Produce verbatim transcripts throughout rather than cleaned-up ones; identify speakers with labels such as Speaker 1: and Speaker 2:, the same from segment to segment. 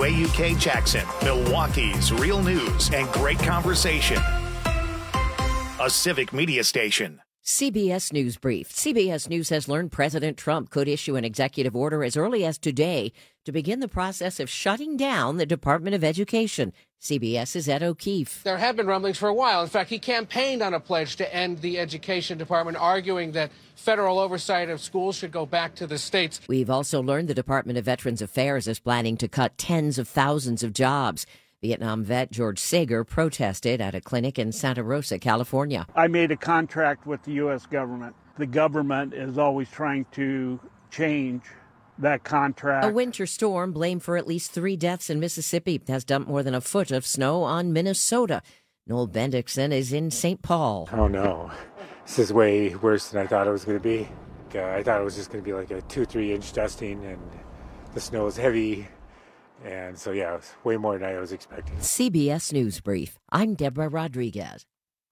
Speaker 1: U K Jackson, Milwaukee's real news and great conversation. A Civic Media station.
Speaker 2: C B S News Brief. C B S News has learned President Trump could issue an executive order as early as today to begin the process of shutting down the Department of Education. CBS's Ed O'Keefe.
Speaker 3: There have been rumblings for a while. In fact, he campaigned on a pledge to end the Education Department, arguing that federal oversight of schools should go back to the states.
Speaker 2: We've also learned the Department of Veterans Affairs is planning to cut tens of thousands of jobs. Vietnam vet George Sager protested at a clinic in Santa Rosa, California.
Speaker 4: I made a contract with the U S government. The government is always trying to change that contract.
Speaker 2: A winter storm blamed for at least three deaths in Mississippi has dumped more than a foot of snow on Minnesota. Noel Bendixson is in Saint Paul.
Speaker 5: Oh, no. This is way worse than I thought it was going to be. Uh, I thought it was just going to be like a two, three inch dusting, and the snow is heavy. And so, yeah, it was way more than I was expecting.
Speaker 2: C B S News Brief. I'm Deborah Rodriguez.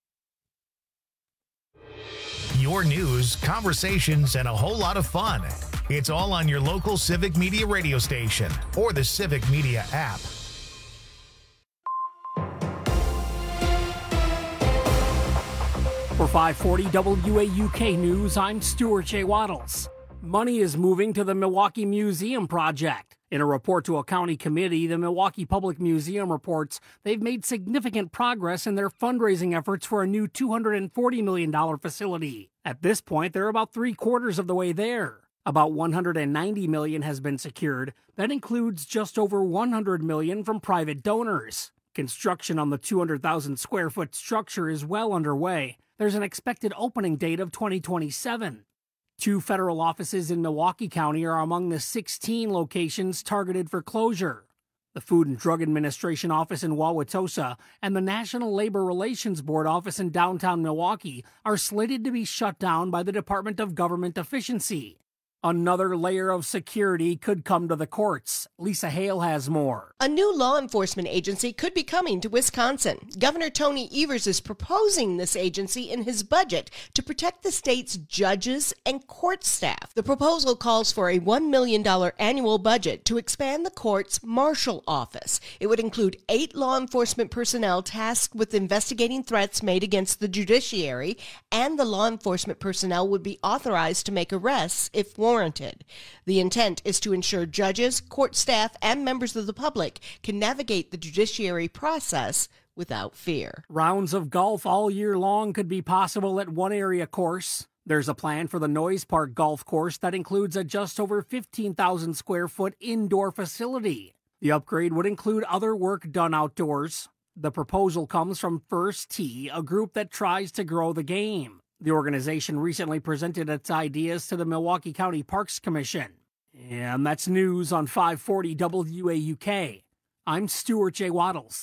Speaker 1: Your news, conversations, and a whole lot of fun. It's all on your local Civic Media radio station or the Civic Media app.
Speaker 6: For five forty W A U K News, I'm Stuart J. Waddles. Money is moving to the Milwaukee Museum project. In a report to a county committee, the Milwaukee Public Museum reports they've made significant progress in their fundraising efforts for a new two hundred forty million dollars facility. At this point, they're about three quarters of the way there. About one hundred ninety million dollars has been secured. That includes just over one hundred million dollars from private donors. Construction on the two hundred thousand square foot structure is well underway. There's an expected opening date of twenty twenty-seven. Two federal offices in Milwaukee County are among the sixteen locations targeted for closure. The Food and Drug Administration office in Wauwatosa and the National Labor Relations Board office in downtown Milwaukee are slated to be shut down by the Department of Government Efficiency. Another layer of security could come to the courts. Lisa Hale has more.
Speaker 7: A new law enforcement agency could be coming to Wisconsin. Governor Tony Evers is proposing this agency in his budget to protect the state's judges and court staff. The proposal calls for a one million dollars annual budget to expand the court's marshal office. It would include eight law enforcement personnel tasked with investigating threats made against the judiciary, and the law enforcement personnel would be authorized to make arrests if warranted. The intent is to ensure judges, court staff, and members of the public can navigate the judiciary process without fear.
Speaker 6: Rounds of golf all year long could be possible at one area course. There's a plan for the Noise Park Golf Course that includes a just over fifteen thousand square foot indoor facility. The upgrade would include other work done outdoors. The proposal comes from First Tee, a group that tries to grow the game. The organization recently presented its ideas to the Milwaukee County Parks Commission. And that's news on five forty W A U K. I'm Stuart J. Waddles.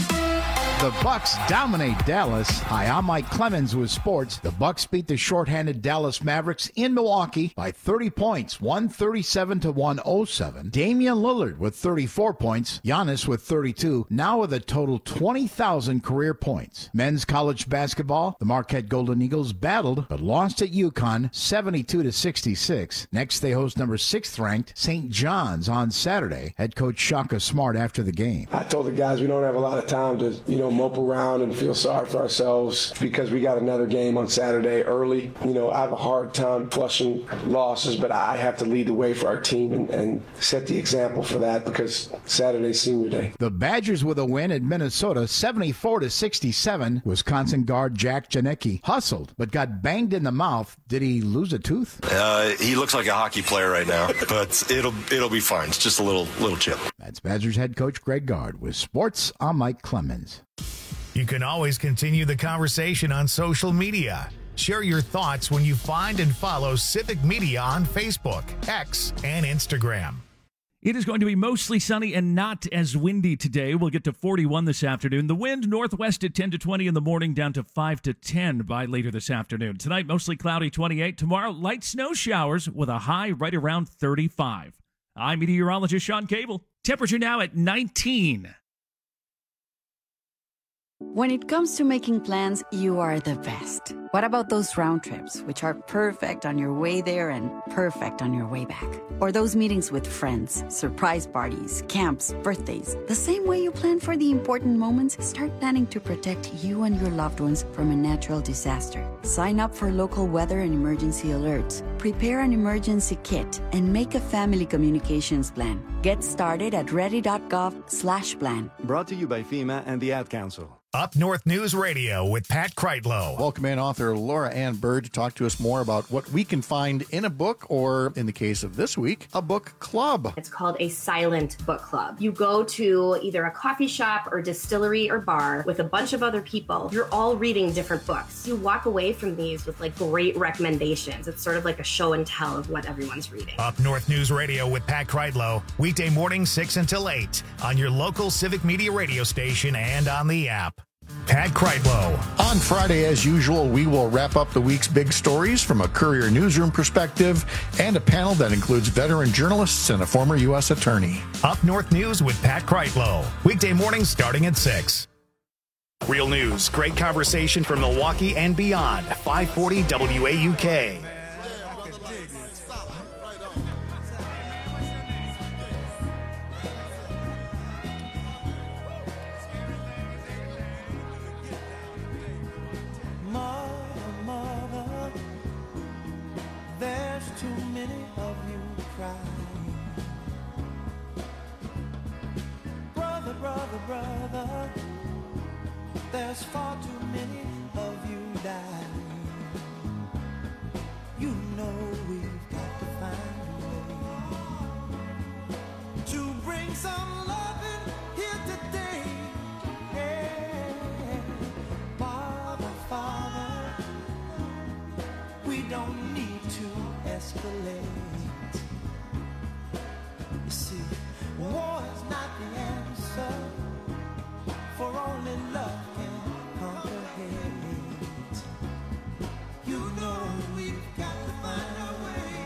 Speaker 8: The Bucks dominate Dallas. Hi, I'm Mike Clemens with sports. The Bucks beat the shorthanded Dallas Mavericks in Milwaukee by thirty points, one thirty-seven to one oh seven. Damian Lillard with thirty-four points, Giannis with thirty-two, now with a total twenty thousand career points. Men's college basketball, the Marquette Golden Eagles battled but lost at UConn seventy-two to sixty-six. Next, they host number sixth ranked Saint John's on Saturday. Head coach Shaka Smart after the game.
Speaker 9: I told the guys we don't have a lot of time to, you know, mope around and feel sorry for ourselves because we got another game on Saturday early. You know, I have a hard time flushing losses, but I have to lead the way for our team and, and set the example for that because Saturday's senior day.
Speaker 8: The Badgers with a win at Minnesota, seventy-four to sixty-seven. Wisconsin guard Jack Janicki hustled, but got banged in the mouth. Did he lose a tooth?
Speaker 10: Uh, he looks like a hockey player right now, but it'll it'll be fine. It's just a little little chip.
Speaker 8: That's Badgers head coach Greg Gard with sports. I'm Mike Clemens.
Speaker 1: You can always continue the conversation on social media. Share your thoughts when you find and follow Civic Media on Facebook, X, and Instagram.
Speaker 11: It is going to be mostly sunny and not as windy today. We'll get to forty-one this afternoon. The wind northwest at ten to twenty in the morning, down to five to ten by later this afternoon. Tonight, mostly cloudy, twenty-eight. Tomorrow, light snow showers with a high right around thirty-five. I'm meteorologist Sean Cable. Temperature now at nineteen.
Speaker 12: When it comes to making plans, you are the best. What about those round trips, which are perfect on your way there and perfect on your way back? Or those meetings with friends, surprise parties, camps, birthdays? The same way you plan for the important moments, start planning to protect you and your loved ones from a natural disaster. Sign up for local weather and emergency alerts. Prepare an emergency kit and make a family communications plan. Get started at ready.gov slash plan.
Speaker 13: Brought to you by FEMA and the Ad Council.
Speaker 1: Up North News Radio with Pat Kreitlow.
Speaker 8: Welcome in author Laura Ann Bird to talk to us more about what we can find in a book, or in the case of this week, a book club.
Speaker 14: It's called a silent book club. You go to either a coffee shop or distillery or bar with a bunch of other people. You're all reading different books. You walk away from these with like great recommendations. It's sort of like a show and tell of what everyone's reading.
Speaker 1: Up North News Radio with Pat Kreitlow, weekday mornings six until eight on your local Civic Media radio station and on the app. Pat Kreitlow.
Speaker 8: On Friday, as usual, we will wrap up the week's big stories from a Courier newsroom perspective and a panel that includes veteran journalists and a former U S attorney.
Speaker 1: Up North News with Pat Kreitlow. Weekday mornings starting at six. Real news, great conversation from Milwaukee and beyond. five forty W A U K.
Speaker 15: Brother, brother, there's far too many of you dying. You know we've got to find a way to bring some loving here today. Yeah. Father, Father, we don't need to escalate. You see, war is not the answer, for only love can conquer hate. You know we've got to find a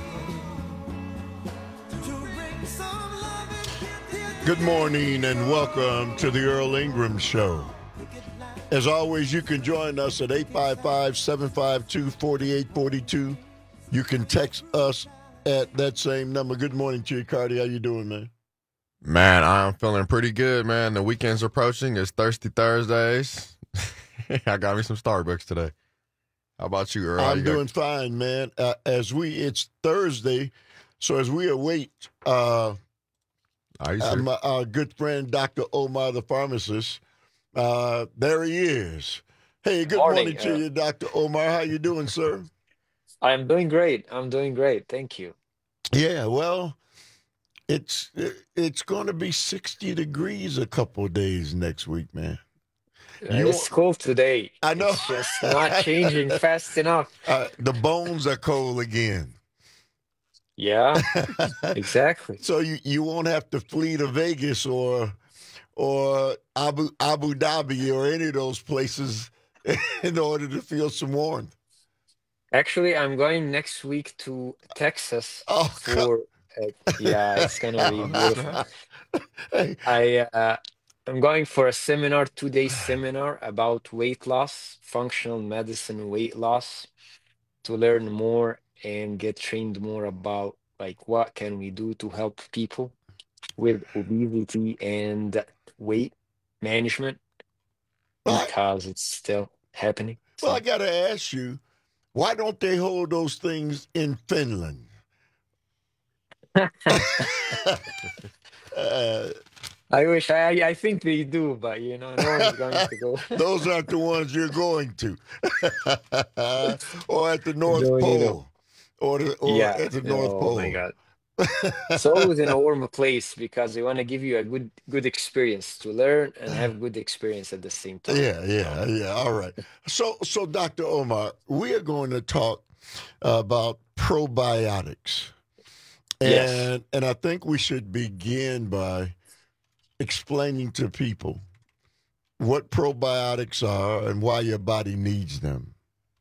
Speaker 15: way to bring some love in here.
Speaker 16: Good morning and welcome to the Earl Ingram Show. As always, you can join us at eight five five, seven five two, four eight four two. You can text us at that same number. Good morning to you, Cardi. How you doing, man?
Speaker 17: Man, I'm feeling pretty good, man. The weekend's approaching. It's Thirsty Thursdays. I got me some Starbucks today. How about you, Earl?
Speaker 16: I'm
Speaker 17: you
Speaker 16: doing
Speaker 17: got...
Speaker 16: fine, man. Uh, as we, it's Thursday, so as we await uh, uh, my, our good friend, Doctor Omar, the pharmacist, uh, there he is. Hey, good morning, morning to uh, you, Doctor Omar. How you doing, sir?
Speaker 18: I'm doing great. I'm doing great. Thank you.
Speaker 16: Yeah, well, it's it's going to be sixty degrees a couple of days next week, man.
Speaker 18: You, it's cold today.
Speaker 16: I know.
Speaker 18: It's just not changing fast enough.
Speaker 16: Uh, the bones are cold again.
Speaker 18: Yeah, exactly.
Speaker 16: So you, you won't have to flee to Vegas or or Abu Abu Dhabi or any of those places in order to feel some warmth.
Speaker 18: Actually, I'm going next week to Texas
Speaker 16: oh,
Speaker 18: for. Uh, yeah, it's gonna be beautiful. Hey. I uh, I'm going for a seminar, two day seminar about weight loss, functional medicine, weight loss, to learn more and get trained more about like what can we do to help people with obesity and weight management, because it's still happening.
Speaker 16: Well, so. I gotta ask you, why don't they hold those things in Finland?
Speaker 18: uh, I wish I I think they do, but you know, no one's going to go.
Speaker 16: Those aren't the ones you're going to. Or at the North
Speaker 18: no,
Speaker 16: Pole.
Speaker 18: You know.
Speaker 16: Or, the, or
Speaker 18: yeah.
Speaker 16: at the North
Speaker 18: oh,
Speaker 16: Pole.
Speaker 18: Oh my God. It's always in a warm place because they want to give you a good good experience to learn and have good experience at the same time.
Speaker 16: Yeah, yeah, yeah. All right. So so Doctor Omar, we are going to talk about probiotics. And
Speaker 18: Yes.
Speaker 16: and I think we should begin by explaining to people what probiotics are and why your body needs them.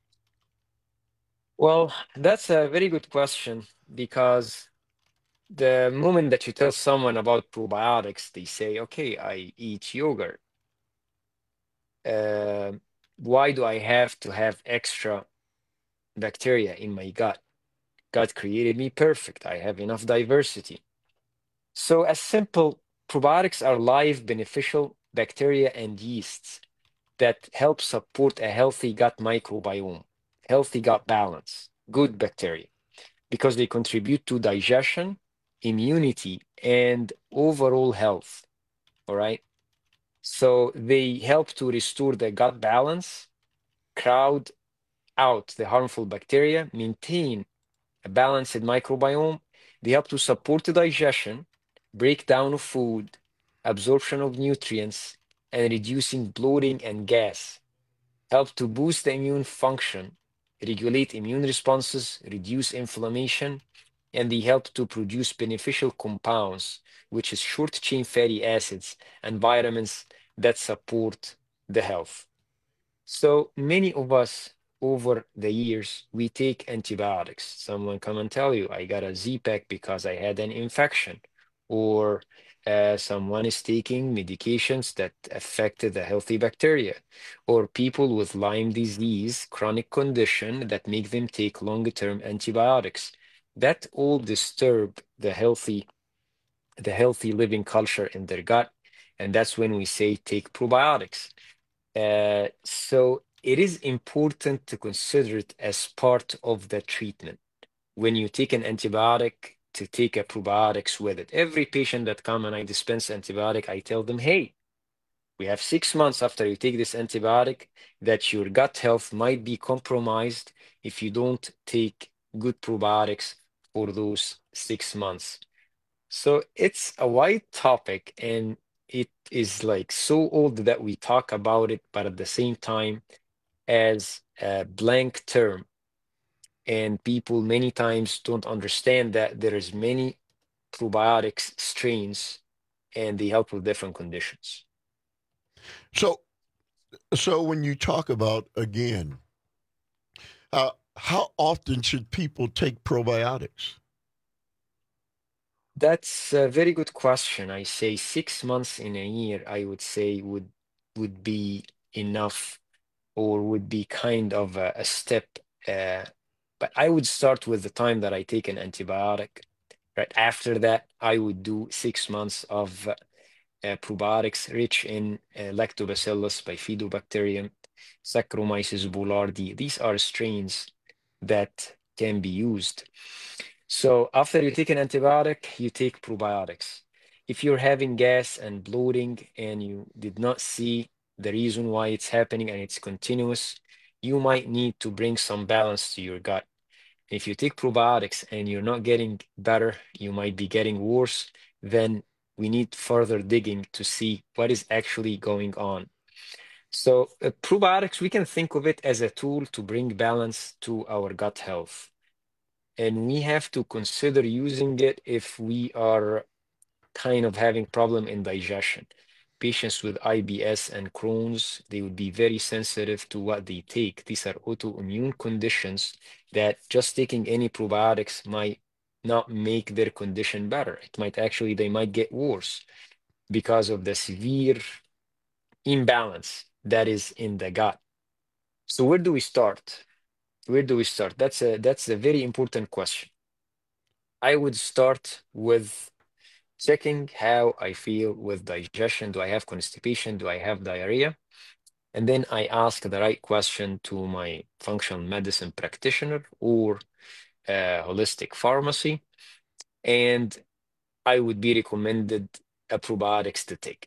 Speaker 18: Well, that's a very good question, because the moment that you tell someone about probiotics, they say, okay, I eat yogurt. Uh, why do I have to have extra bacteria in my gut. God created me perfect. I have enough diversity. So, as simple, probiotics are live beneficial bacteria and yeasts that help support a healthy gut microbiome, healthy gut balance, good bacteria, because they contribute to digestion, immunity, and overall health. All right. So they help to restore the gut balance, crowd out the harmful bacteria, maintain a balanced microbiome. They help to support the digestion, breakdown of food, absorption of nutrients, and reducing bloating and gas. Help to boost the immune function, regulate immune responses, reduce inflammation, and they help to produce beneficial compounds, which is short-chain fatty acids and vitamins that support the health. So many of us over the years, we take antibiotics. Someone come and tell you, I got a Z-Pack because I had an infection, or uh, someone is taking medications that affected the healthy bacteria, or people with Lyme disease, chronic condition that make them take longer-term antibiotics. That all disturb the healthy, the healthy living culture in their gut, and that's when we say take probiotics. Uh, so it is important to consider it as part of the treatment. When you take an antibiotic, to take a probiotics with it. Every patient that come and I dispense antibiotic, I tell them, hey, we have six months after you take this antibiotic that your gut health might be compromised if you don't take good probiotics for those six months. So it's a wide topic, and it is like so old that we talk about it, but at the same time as a blank term. And people many times don't understand that there is many probiotics strains and they help with different conditions.
Speaker 16: So, so when you talk about, again, uh, how often should people take probiotics?
Speaker 18: That's a very good question. I say six months in a year, I would say would would be enough, or would be kind of a, a step. Uh, but I would start with the time that I take an antibiotic. Right after that, I would do six months of uh, uh, probiotics rich in uh, Lactobacillus bifidobacterium, Saccharomyces boulardii. These are strains that can be used. So after you take an antibiotic, you take probiotics. If you're having gas and bloating and you did not see the reason why it's happening and it's continuous, you might need to bring some balance to your gut. If you take probiotics and you're not getting better, you might be getting worse, then we need further digging to see what is actually going on. So uh, probiotics, we can think of it as a tool to bring balance to our gut health. And we have to consider using it if we are kind of having problem in digestion. Patients with I B S and Crohn's, they would be very sensitive to what they take. These are autoimmune conditions that just taking any probiotics might not make their condition better. It might actually, they might get worse because of the severe imbalance that is in the gut. So where do we start? Where do we start? That's a that's a very important question. I would start with checking how I feel with digestion. Do I have constipation? Do I have diarrhea? And then I ask the right question to my functional medicine practitioner or uh, holistic pharmacy, and I would be recommended a probiotics to take.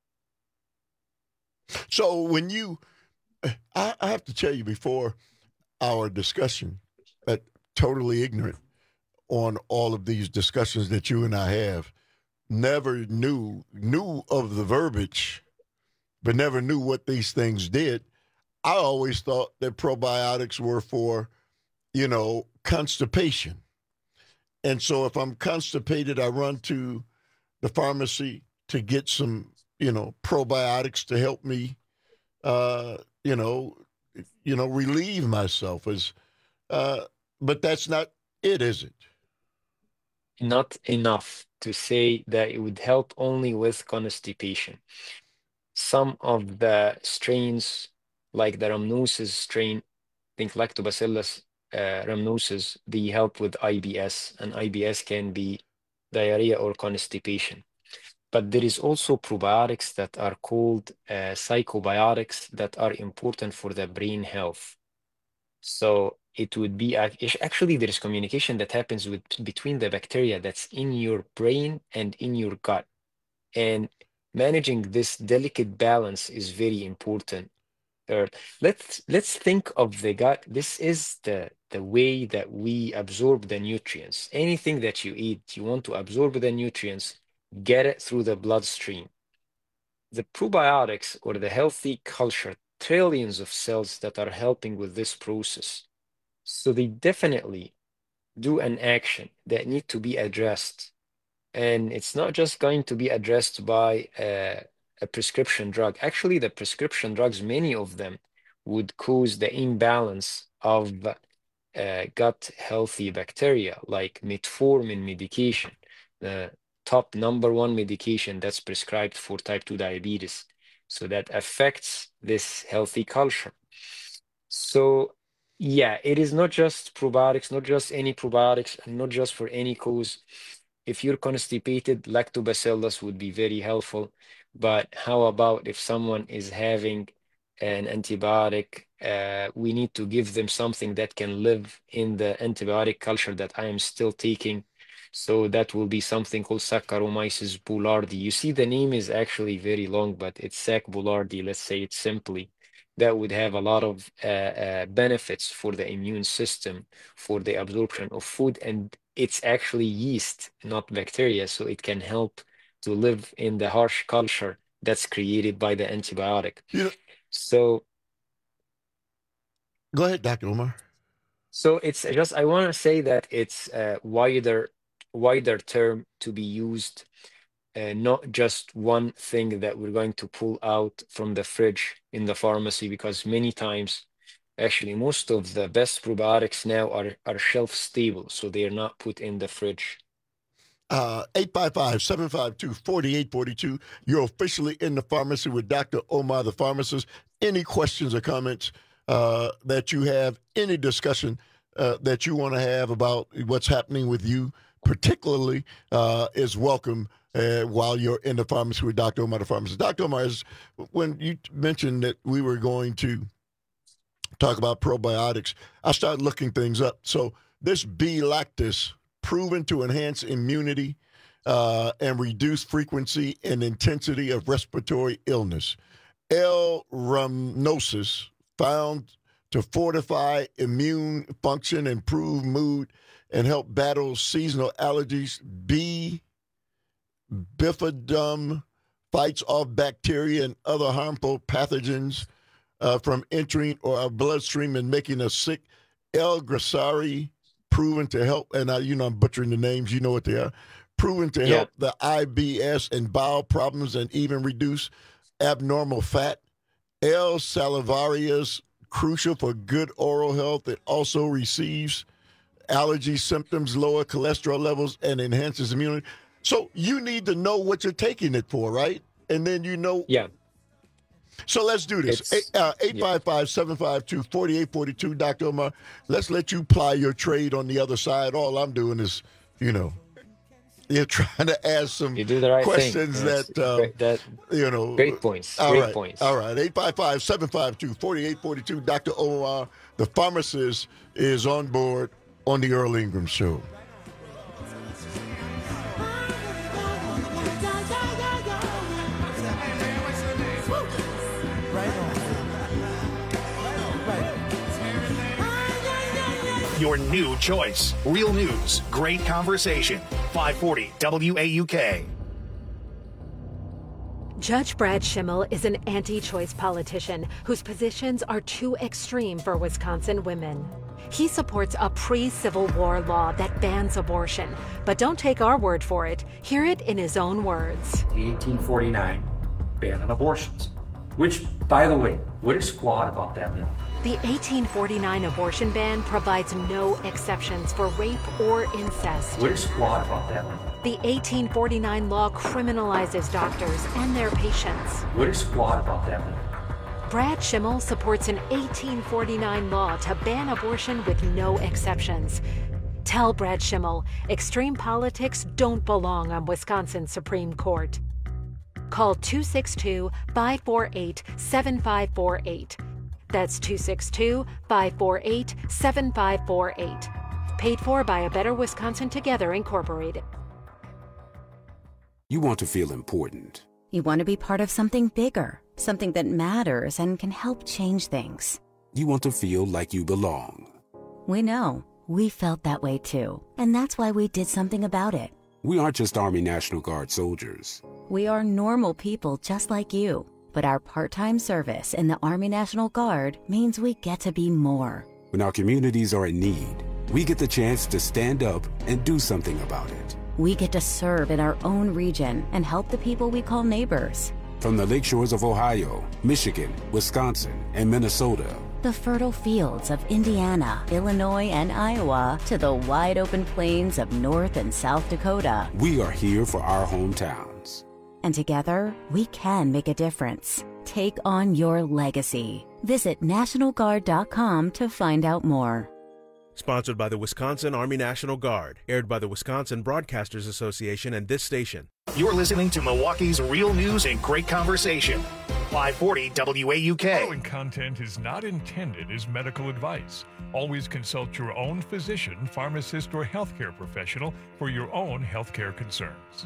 Speaker 16: So when you, I, I have to tell you before our discussion, that totally ignorant on all of these discussions that you and I have, never knew, knew of the verbiage, but never knew what these things did. I always thought that probiotics were for, you know, constipation. And so if I'm constipated, I run to the pharmacy to get some, you know, probiotics to help me, uh, you know, you know, relieve myself. As, uh, but that's not it, is it?
Speaker 18: Not enough to say that it would help only with constipation. Some of the strains, like the rhamnosus strain, I think Lactobacillus uh, rhamnosus, they help with I B S, and I B S can be diarrhea or constipation. But there is also probiotics that are called uh, psychobiotics that are important for the brain health. So it would be actually there is communication that happens with between the bacteria that's in your brain and in your gut, and managing this delicate balance is very important. Uh, let's let's think of the gut. This is the the way that we absorb the nutrients. Anything that you eat, you want to absorb the nutrients, get it through the bloodstream. The probiotics or the healthy culture, trillions of cells that are helping with this process. So they definitely do an action that need to be addressed. And it's not just going to be addressed by uh, a prescription drug. Actually, the prescription drugs, many of them would cause the imbalance of uh, gut healthy bacteria, like metformin medication, the top number one medication that's prescribed for type two diabetes. So that affects this healthy culture. So yeah, it is not just probiotics, not just any probiotics, and not just for any cause. If you're constipated, lactobacillus would be very helpful. But how about if someone is having an antibiotic, uh, we need to give them something that can live in the antibiotic culture that I am still taking. So that will be something called Saccharomyces boulardii. You see, the name is actually very long, but it's Sac boulardii, let's say it simply. That would have a lot of uh, uh, benefits for the immune system, for the absorption of food. And it's actually yeast, not bacteria. So it can help to live in the harsh culture that's created by the antibiotic.
Speaker 16: Yeah.
Speaker 18: So
Speaker 16: go ahead, Doctor Omar.
Speaker 18: So it's just, I want to say that it's a wider, wider term to be used, uh, not just one thing that we're going to pull out from the fridge in the pharmacy, because many times, actually, most of the best probiotics now are, are shelf stable, so they are not put in the fridge.
Speaker 16: Uh, eight five five, seven five two, four eight four two. You're officially in the pharmacy with Doctor Omar, the pharmacist. Any questions or comments uh, that you have, any discussion uh, that you want to have about what's happening with you, particularly, uh, is welcome uh, while you're in the pharmacy with Doctor Omar, the pharmacist. Doctor Omar, is, when you mentioned that we were going to talk about probiotics, I started looking things up. So this B-lactis, proven to enhance immunity uh, and reduce frequency and intensity of respiratory illness. L-rhamnosus, found to fortify immune function, improve mood, and help battle seasonal allergies. B. bifidum fights off bacteria and other harmful pathogens uh, from entering our bloodstream and making us sick. L-graciae, proven to help, and I, you know I'm butchering the names, you know what they are, proven to help yeah. the I B S and bowel problems and even reduce abnormal fat. L. salivarius, crucial for good oral health. It also receives allergy symptoms, lower cholesterol levels, and enhances immunity. So you need to know what you're taking it for, right? And then you know.
Speaker 18: Yeah.
Speaker 16: So let's do this. Eight, uh, eight five five, seven five two, four eight four two, Doctor Omar. Let's let you ply your trade on the other side. All I'm doing is, you know, you're trying to ask some
Speaker 18: you do the right
Speaker 16: questions
Speaker 18: thing.
Speaker 16: that, uh,
Speaker 18: great, that,
Speaker 16: you know.
Speaker 18: Great points.
Speaker 16: All
Speaker 18: great
Speaker 16: right,
Speaker 18: points.
Speaker 16: All right. eight five five, seven five two, four eight four two. Doctor Omar, the pharmacist, is on board on the Earl Ingram Show.
Speaker 1: Your new choice. Real news, great conversation. five forty W A U K.
Speaker 19: Judge Brad Schimmel is an anti-choice politician whose positions are too extreme for Wisconsin women. He supports a pre-Civil War law that bans abortion. But don't take our word for it. Hear it in his own words.
Speaker 20: The eighteen forty-nine ban on abortions, which, by the way, what is flawed about that bill?
Speaker 19: The eighteen forty-nine abortion ban provides no exceptions for rape or incest.
Speaker 20: What is flawed about that one?
Speaker 19: The eighteen forty-nine law criminalizes doctors and their patients.
Speaker 20: What is flawed about that one?
Speaker 19: Brad Schimmel supports an eighteen forty-nine law to ban abortion with no exceptions. Tell Brad Schimmel extreme politics don't belong on Wisconsin's Supreme Court. Call two six two, five four eight, seven five four eight. That's two six two, five four eight, seven five four eight. Paid for by A Better Wisconsin Together, Incorporated.
Speaker 21: You want to feel important.
Speaker 22: You want to be part of something bigger, something that matters and can help change things.
Speaker 21: You want to feel like you belong.
Speaker 22: We know. We felt that way too. And that's why we did something about it.
Speaker 21: We aren't just Army National Guard soldiers.
Speaker 22: We are normal people just like you. But our part-time service in the Army National Guard means we get to be more.
Speaker 21: When our communities are in need, we get the chance to stand up and do something about it.
Speaker 22: We get to serve in our own region and help the people we call neighbors.
Speaker 21: From the lakeshores of Ohio, Michigan, Wisconsin, and Minnesota,
Speaker 22: the fertile fields of Indiana, Illinois, and Iowa, to the wide open plains of North and South Dakota.
Speaker 21: We are here for our hometowns.
Speaker 22: And together, we can make a difference. Take on your legacy. Visit National Guard dot com to find out more.
Speaker 23: Sponsored by the Wisconsin Army National Guard. Aired by the Wisconsin Broadcasters Association and this station.
Speaker 1: You're listening to Milwaukee's Real News and Great Conversation. five forty W A U K.
Speaker 24: Following content is not intended as medical advice. Always consult your own physician, pharmacist, or healthcare professional for your own healthcare concerns.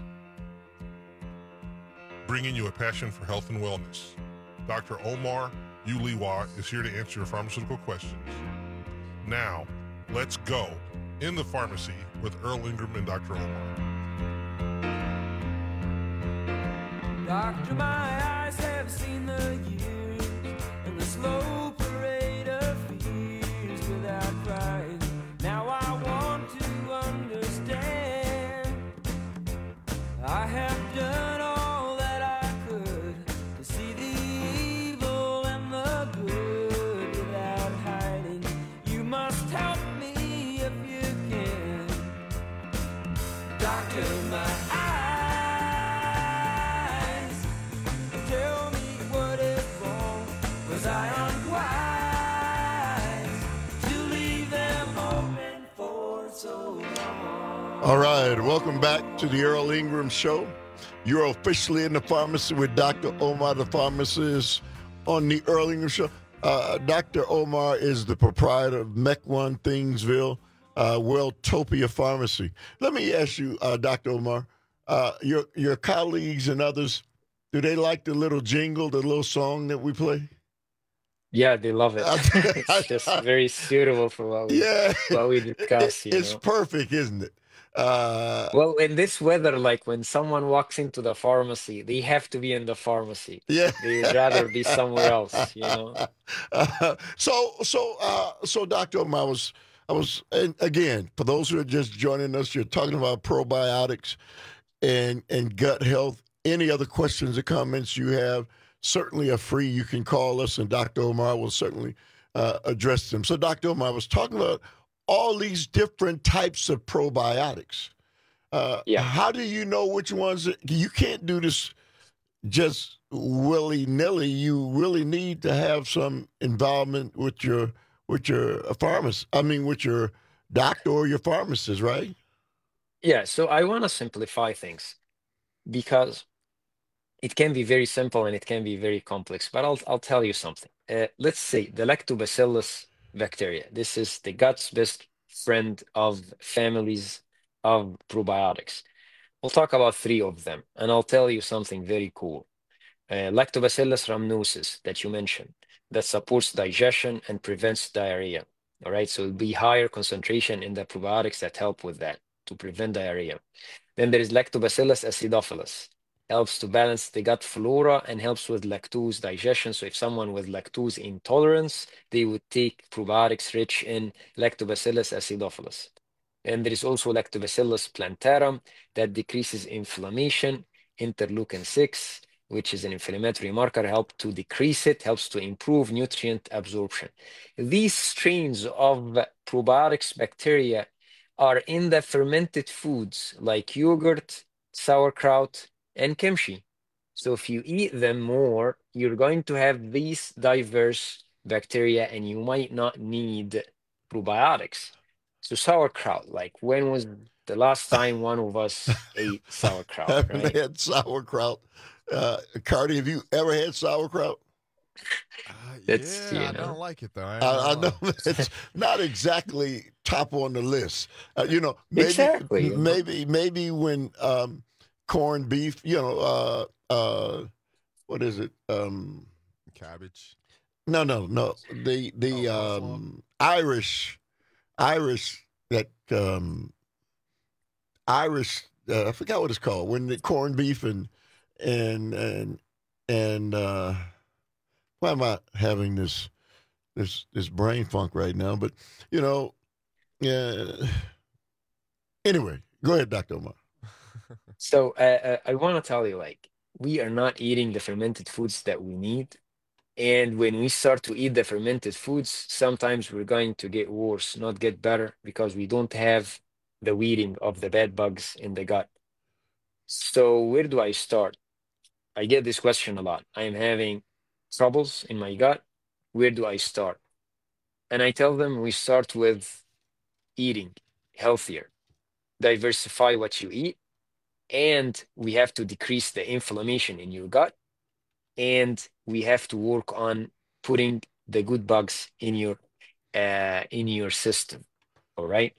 Speaker 25: Bringing you a passion for health and wellness. Doctor Omar Uliwa is here to answer your pharmaceutical questions. Now, let's go in the pharmacy with Earl Ingram and Doctor Omar.
Speaker 15: Doctor, my eyes have seen the years and the slow parade of fears without crying. Now I want to understand. I have done all that I could to see the evil and the good without hiding. You must help me if you can. Doctor, my eyes.
Speaker 16: All right, welcome back to the Earl Ingram Show. You're officially in the pharmacy with Doctor Omar, the pharmacist, on the Earl Ingram Show. Uh, Doctor Omar is the proprietor of Mech One Thingsville, uh, Worldtopia Pharmacy. Let me ask you, uh, Doctor Omar, uh, your your colleagues and others, do they like the little jingle, the little song that we play?
Speaker 18: Yeah, they love it. It's just very suitable for what we,
Speaker 16: yeah.
Speaker 18: what we discuss. You
Speaker 16: it's
Speaker 18: know?
Speaker 16: perfect, isn't it? Uh,
Speaker 18: well, in this weather, like when someone walks into the pharmacy, they have to be in the pharmacy.
Speaker 16: Yeah,
Speaker 18: they'd rather be somewhere else. You know.
Speaker 16: Uh, so, so, uh, so, Doctor Omar, I was, I was, and again, for those who are just joining us, you're talking about probiotics and and gut health. Any other questions or comments you have, certainly are free. You can call us, and Doctor Omar will certainly uh, address them. So, Doctor Omar, I was talking about all these different types of probiotics. Uh,
Speaker 18: yeah.
Speaker 16: How do you know which ones? You can't do this just willy-nilly. You really need to have some involvement with your with your pharmacist. I mean, with your doctor or your pharmacist, right?
Speaker 18: Yeah. So I want to simplify things because it can be very simple and it can be very complex. But I'll I'll tell you something. Uh, let's say the Lactobacillus bacteria. This is the gut's best friend of families of probiotics. We'll talk about three of them, and I'll tell you something very cool. Uh, Lactobacillus rhamnosus that you mentioned, that supports digestion and prevents diarrhea. All right, so it'll be higher concentration in the probiotics that help with that to prevent diarrhea. Then there is Lactobacillus acidophilus. Helps to balance the gut flora and helps with lactose digestion. So if someone with lactose intolerance, they would take probiotics rich in Lactobacillus acidophilus. And there is also Lactobacillus plantarum that decreases inflammation. Interleukin six, which is an inflammatory marker, helps to decrease it, helps to improve nutrient absorption. These strains of probiotics bacteria are in the fermented foods like yogurt, sauerkraut, and kimchi. So if you eat them more, you're going to have these diverse bacteria and you might not need probiotics. So sauerkraut, like when was the last time one of us ate sauerkraut?
Speaker 16: I haven't
Speaker 18: right?
Speaker 16: had sauerkraut. Uh, Cardi, have you ever had sauerkraut?
Speaker 18: That's,
Speaker 17: yeah,
Speaker 18: you
Speaker 17: I
Speaker 18: know.
Speaker 17: don't like it though. I,
Speaker 16: I, I know it's not exactly top on the list. Uh, you know, maybe,
Speaker 18: Exactly.
Speaker 16: maybe, maybe when um, corned beef, you know, uh, uh, what is it? Um,
Speaker 17: Cabbage.
Speaker 16: no, no, no. The the um, Irish, Irish that um, Irish. Uh, I forgot what it's called. When the corned beef and and and and. Uh, Why am I having this this this brain funk right now? But you know, yeah. Anyway, go ahead, Doctor Omar.
Speaker 18: So uh, I want to tell you, like, we are not eating the fermented foods that we need. And when we start to eat the fermented foods, sometimes we're going to get worse, not get better, because we don't have the weeding of the bad bugs in the gut. So where do I start? I get this question a lot. I am having troubles in my gut. Where do I start? And I tell them we start with eating healthier, diversify what you eat, and we have to decrease the inflammation in your gut, and we have to work on putting the good bugs in your uh, in your system. All right.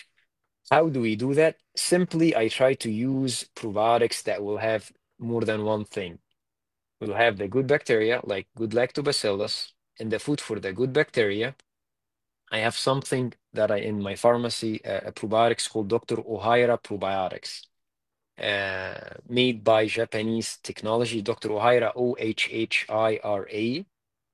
Speaker 18: How do we do that? Simply, I try to use probiotics that will have more than one thing. We'll have the good bacteria, like good lactobacillus, and the food for the good bacteria. I have something that I in my pharmacy, uh, a probiotics called Doctor Ohhira Probiotics, uh, made by Japanese technology, Doctor Ohhira, O H H I R A.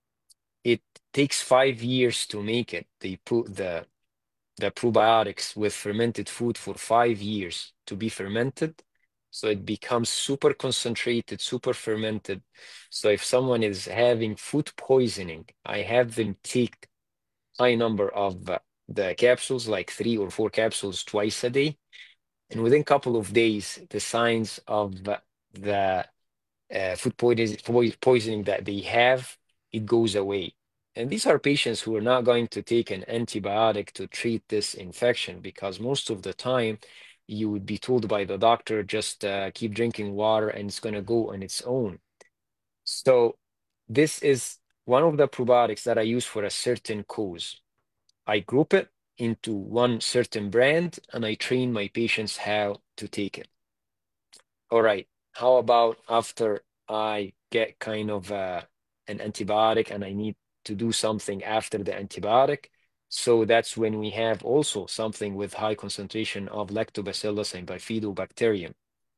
Speaker 18: It takes five years to make it. They put the the probiotics with fermented food for five years to be fermented. So it becomes super concentrated, super fermented. So if someone is having food poisoning, I have them take high number of uh, the capsules, like three or four capsules twice a day. And within a couple of days, the signs of uh, the uh, food poisoning that they have, it goes away. And these are patients who are not going to take an antibiotic to treat this infection, because most of the time you would be told by the doctor, just uh, keep drinking water and it's going to go on its own. So this is one of the probiotics that I use for a certain cause. I group it into one certain brand and I train my patients how to take it. All right. How about after I get kind of uh, an antibiotic and I need to do something after the antibiotic? So that's when we have also something with high concentration of lactobacillus and bifidobacterium.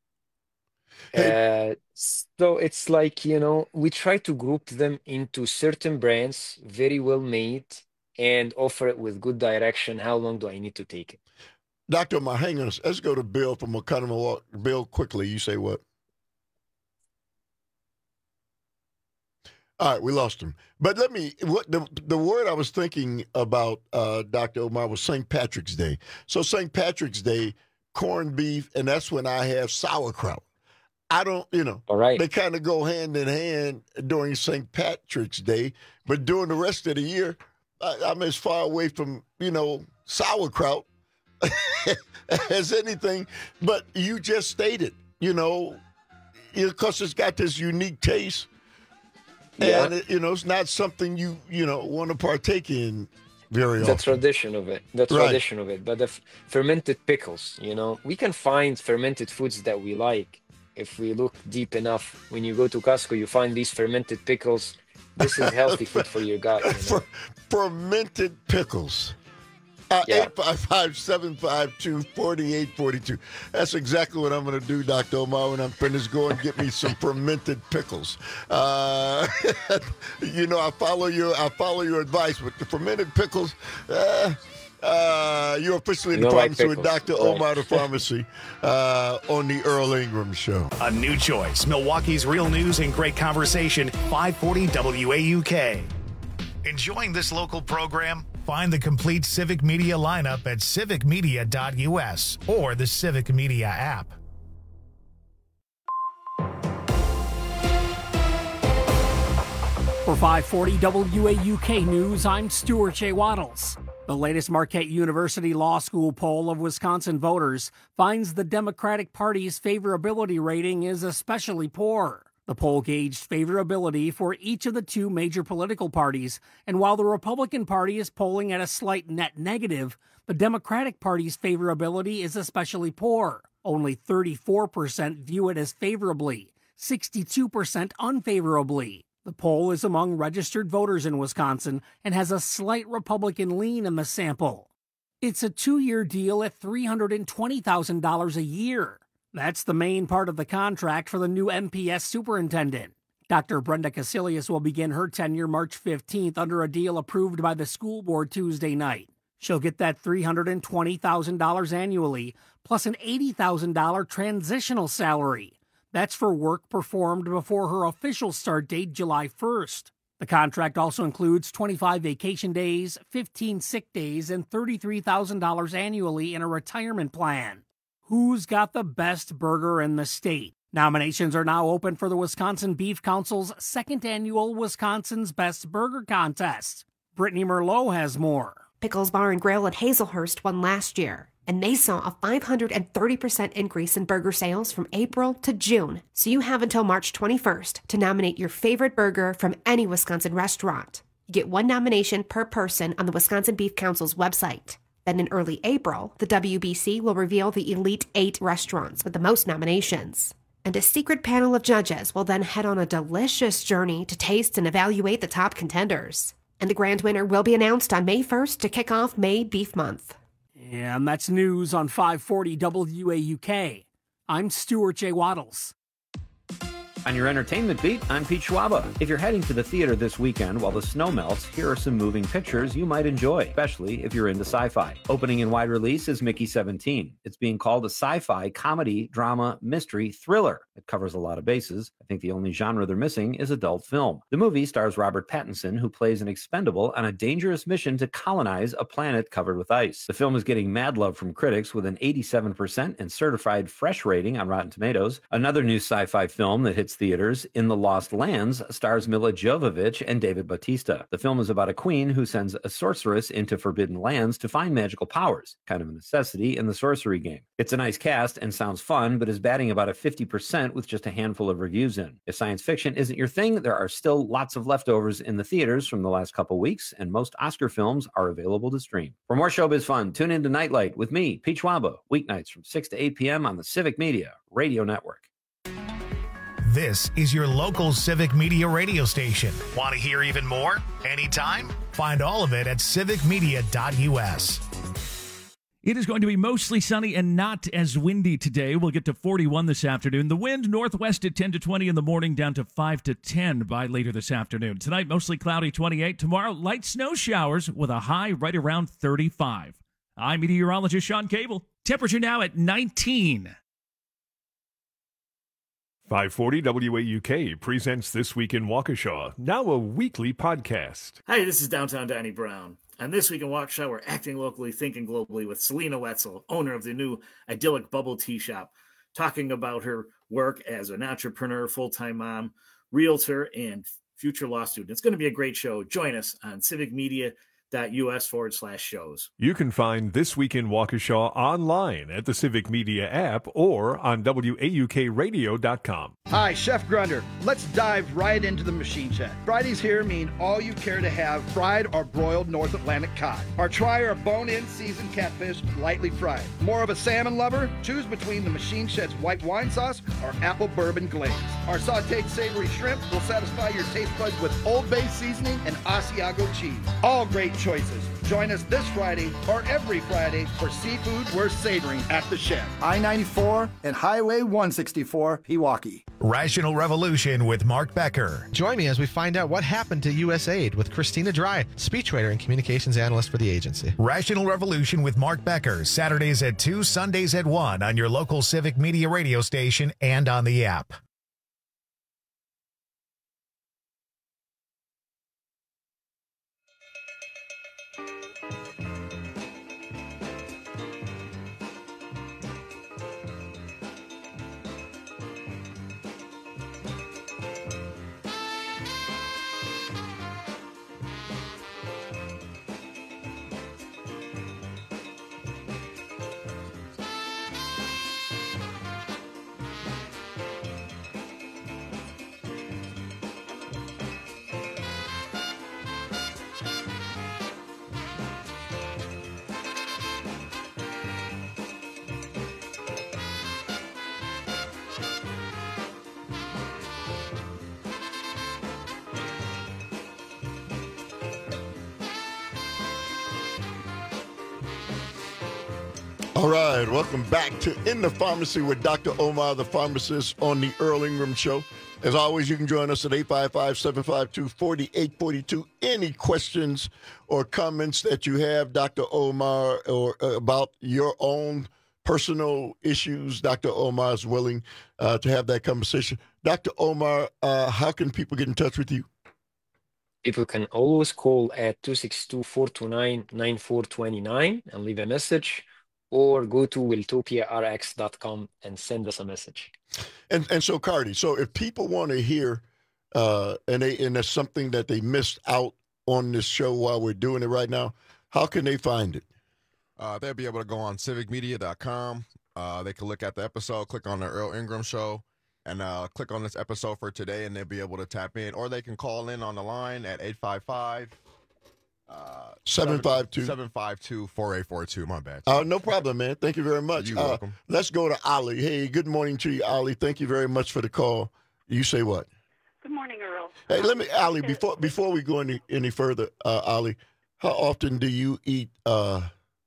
Speaker 18: Uh, so it's like, you know, we try to group them into certain brands, very well made, and offer it with good direction. How long do I need to take it?
Speaker 16: Doctor Omar, hang on. Let's go to Bill from Oconomowoc. Bill, quickly, you say what? All right, we lost him. But let me, what the the word I was thinking about, uh, Doctor Omar, was Saint Patrick's Day. So Saint Patrick's Day, corned beef, and that's when I have sauerkraut. I don't, you know,
Speaker 18: all right.
Speaker 16: They kind of go hand in hand during Saint Patrick's Day, but during the rest of the year, I, I'm as far away from, you know, sauerkraut as anything. But you just stated, you know, because it's got this unique taste.
Speaker 18: Yeah.
Speaker 16: And, it, you know, it's not something you, you know, want to partake in very
Speaker 18: the
Speaker 16: often.
Speaker 18: tradition of it, the
Speaker 16: Right.
Speaker 18: tradition of it. But the f- fermented pickles, you know, we can find fermented foods that we like if we look deep enough. When you go to Costco, you find these fermented pickles. This is healthy food for your gut. You know?
Speaker 16: Fer- fermented pickles. Uh,
Speaker 18: Yeah.
Speaker 16: eight five five, seven five two, four eight four two. That's exactly what I'm going to do, Doctor Omar, when I'm finished. Go and get me some fermented pickles. Uh, you know, I follow your I follow your advice, but the fermented pickles, uh, uh, you're officially in
Speaker 1: You
Speaker 16: the
Speaker 1: don't like
Speaker 16: pharmacy with
Speaker 1: pickles.
Speaker 16: Doctor
Speaker 1: Right.
Speaker 16: Omar, the pharmacy, uh, on the Earl Ingram Show.
Speaker 1: A new choice. Milwaukee's real news and great conversation. five forty W A U K. Enjoying this local program? Find the complete Civic Media lineup at civic media dot U S or the Civic Media app.
Speaker 6: For five forty W A U K News, I'm Stuart J. Waddles. The latest Marquette University Law School poll of Wisconsin voters finds the Democratic Party's favorability rating is especially poor. The poll gauged favorability for each of the two major political parties, and while the Republican Party is polling at a slight net negative, the Democratic Party's favorability is especially poor. Only thirty-four percent view it as favorably, sixty-two percent unfavorably. The poll is among registered voters in Wisconsin and has a slight Republican lean in the sample. It's a two-year deal at three hundred twenty thousand dollars a year. That's the main part of the contract for the new M P S superintendent. Doctor Brenda Casilius will begin her tenure March fifteenth under a deal approved by the school board Tuesday night. She'll get that three hundred twenty thousand dollars annually, plus an eighty thousand dollars transitional salary. That's for work performed before her official start date, July first. The contract also includes twenty-five vacation days, fifteen sick days, and thirty-three thousand dollars annually in a retirement plan. Who's got the best burger in the state? Nominations are now open for the Wisconsin Beef Council's second annual Wisconsin's Best Burger Contest. Brittany Merlot has more.
Speaker 2: Pickles Bar and Grill at Hazelhurst won last year, and they saw a five hundred thirty percent increase in burger sales from April to June. So you have until March twenty-first to nominate your favorite burger from any Wisconsin restaurant. You get one nomination per person on the Wisconsin Beef Council's website. Then in early April, the W B C will reveal the Elite Eight restaurants with the most nominations. And a secret panel of judges will then head on a delicious journey to taste and evaluate the top contenders. And the grand winner will be announced on May first to kick off May Beef Month.
Speaker 6: And that's news on five forty W A U K. I'm Stuart J. Waddles.
Speaker 3: On your entertainment beat, I'm Pete Schwaba. If you're heading to the theater this weekend while the snow melts, here are some moving pictures you might enjoy, especially if you're into sci-fi. Opening in wide release is Mickey seventeen. It's being called a sci-fi, comedy, drama, mystery, thriller. It covers a lot of bases. I think the only genre they're missing is adult film. The movie stars Robert Pattinson, who plays an expendable on a dangerous mission to colonize a planet covered with ice. The film is getting mad love from critics with an eighty-seven percent and certified fresh rating on Rotten Tomatoes. Another new sci-fi film that hits theaters, In the Lost Lands, stars Mila Jovovich and David Bautista. The film is about a queen who sends a sorceress into forbidden lands to find magical powers, kind of a necessity in the sorcery game. It's a nice cast and sounds fun, but is batting about a fifty percent with just a handful of reviews in. If science fiction isn't your thing, there are still lots of leftovers in the theaters from the last couple weeks, and most Oscar films are available to stream. For more showbiz fun, tune in to Nightlight with me, Pete Schwaba, weeknights from six to eight p.m. on the Civic Media Radio Network.
Speaker 1: This is your local Civic Media radio station. Want to hear even more? Anytime? Find all of it at civic media dot u s.
Speaker 11: It is going to be mostly sunny and not as windy today. We'll get to forty-one this afternoon. The wind northwest at ten to twenty in the morning, down to five to ten by later this afternoon. Tonight, mostly cloudy, twenty-eight. Tomorrow, light snow showers with a high right around thirty-five. I'm meteorologist Sean Cable. Temperature now at nineteen.
Speaker 24: five forty W A U K presents This Week in Waukesha, now a weekly podcast.
Speaker 4: Hi, this is Downtown Danny Brown. And this week in Waukesha, we're acting locally, thinking globally with Selena Wetzel, owner of the new Idyllic Bubble Tea Shop, talking about her work as an entrepreneur, full-time mom, realtor, and future law student. It's going to be a great show. Join us on civicmedia.us forward slash shows.
Speaker 24: You can find This Week in Waukesha online at the Civic Media app or on W A U K radio dot com.
Speaker 5: Hi, Chef Grunder. Let's dive right into the machine shed. Fridays here mean all you care to have fried or broiled North Atlantic cod. Or try our bone-in seasoned catfish lightly fried. More of a salmon lover? Choose between the machine shed's white wine sauce or apple bourbon glaze. Our sauteed savory shrimp will satisfy your taste buds with Old Bay seasoning and Asiago cheese. All great choices. Join us this Friday or every Friday for seafood worth savoring at the Shed.
Speaker 7: I ninety-four and Highway one sixty-four, Pewaukee.
Speaker 1: Rational Revolution with Mark Becker.
Speaker 26: Join me as we find out what happened to U S A I D with Christina Dry, speechwriter and communications analyst for the agency.
Speaker 1: Rational Revolution with Mark Becker, Saturdays at two, Sundays at one on your local Civic Media radio station and on the app.
Speaker 16: All right, welcome back to In the Pharmacy with Doctor Omar, the pharmacist, on the Earl Ingram Show. As always, you can join us at eight five five, seven five two, four eight four two. Any questions or comments that you have, Doctor Omar, or uh, about your own personal issues, Doctor Omar is willing uh, to have that conversation. Doctor Omar, uh, how can people get in touch with you?
Speaker 18: People can always call at two six two, four two nine, nine four two nine and leave a message, or go to wiltopia r x dot com and send us a message.
Speaker 16: And and so, Cardi, so if people want to hear, uh, and they and there's something that they missed out on this show while we're doing it right now, how can they find it?
Speaker 17: Uh, they'll be able to go on civic media dot com. Uh, they can look at the episode, click on the Earl Ingram Show, and uh, click on this episode for today, and they'll be able to tap in. Or they can call in on the line at eight five five,
Speaker 16: seven five two,
Speaker 17: seven five two, four eight four two. My bad.
Speaker 16: Uh, no problem, man. Thank you very much.
Speaker 17: You're
Speaker 16: uh,
Speaker 17: welcome.
Speaker 16: Let's go to Ali. Hey, good morning to you, Ali. Thank you very much for the call. You say what?
Speaker 8: Good morning, Earl.
Speaker 16: Hey, let me, Ali, before before we go any, any further, uh, Ali, how often do you eat uh,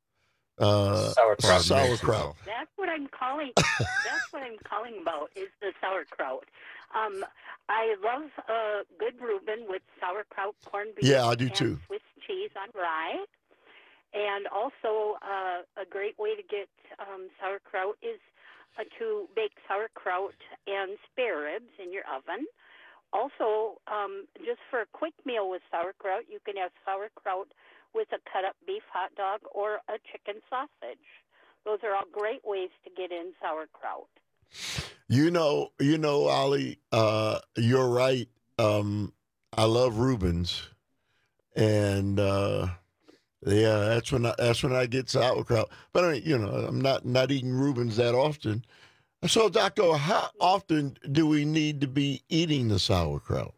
Speaker 16: uh,
Speaker 18: sauerkraut?
Speaker 16: sauerkraut?
Speaker 8: That's what I'm calling. That's what I'm calling about is the sauerkraut. Um, I love uh, good Reuben with sauerkraut, corned beef,
Speaker 16: Yeah, I do
Speaker 8: and
Speaker 16: too.
Speaker 8: Swiss cheese on rye. And also, uh, a great way to get um, sauerkraut is uh, to bake sauerkraut and spare ribs in your oven. Also, um, just for a quick meal with sauerkraut, you can have sauerkraut with a cut-up beef hot dog or a chicken sausage. Those are all great ways to get in sauerkraut.
Speaker 16: You know, you know, Ali, uh, you're right. Um, I love Reubens, and uh, yeah, that's when I, that's when I get sauerkraut. But I mean, you know, I'm not not eating Reubens that often. So, Doctor, how often do we need to be eating the sauerkraut?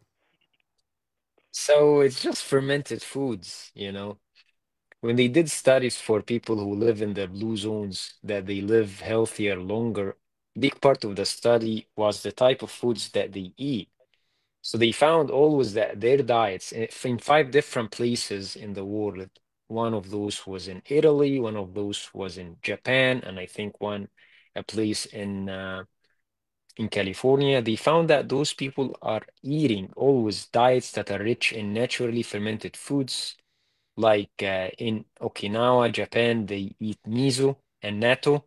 Speaker 18: So it's just fermented foods, you know. When they did studies for people who live in the blue zones, that they live healthier longer, big part of the study was the type of foods that they eat. So they found always that their diets in five different places in the world, one of those was in Italy, one of those was in Japan, and I think one a place in uh, in California. They found that those people are eating always diets that are rich in naturally fermented foods. Like uh, in Okinawa, Japan, they eat miso and natto.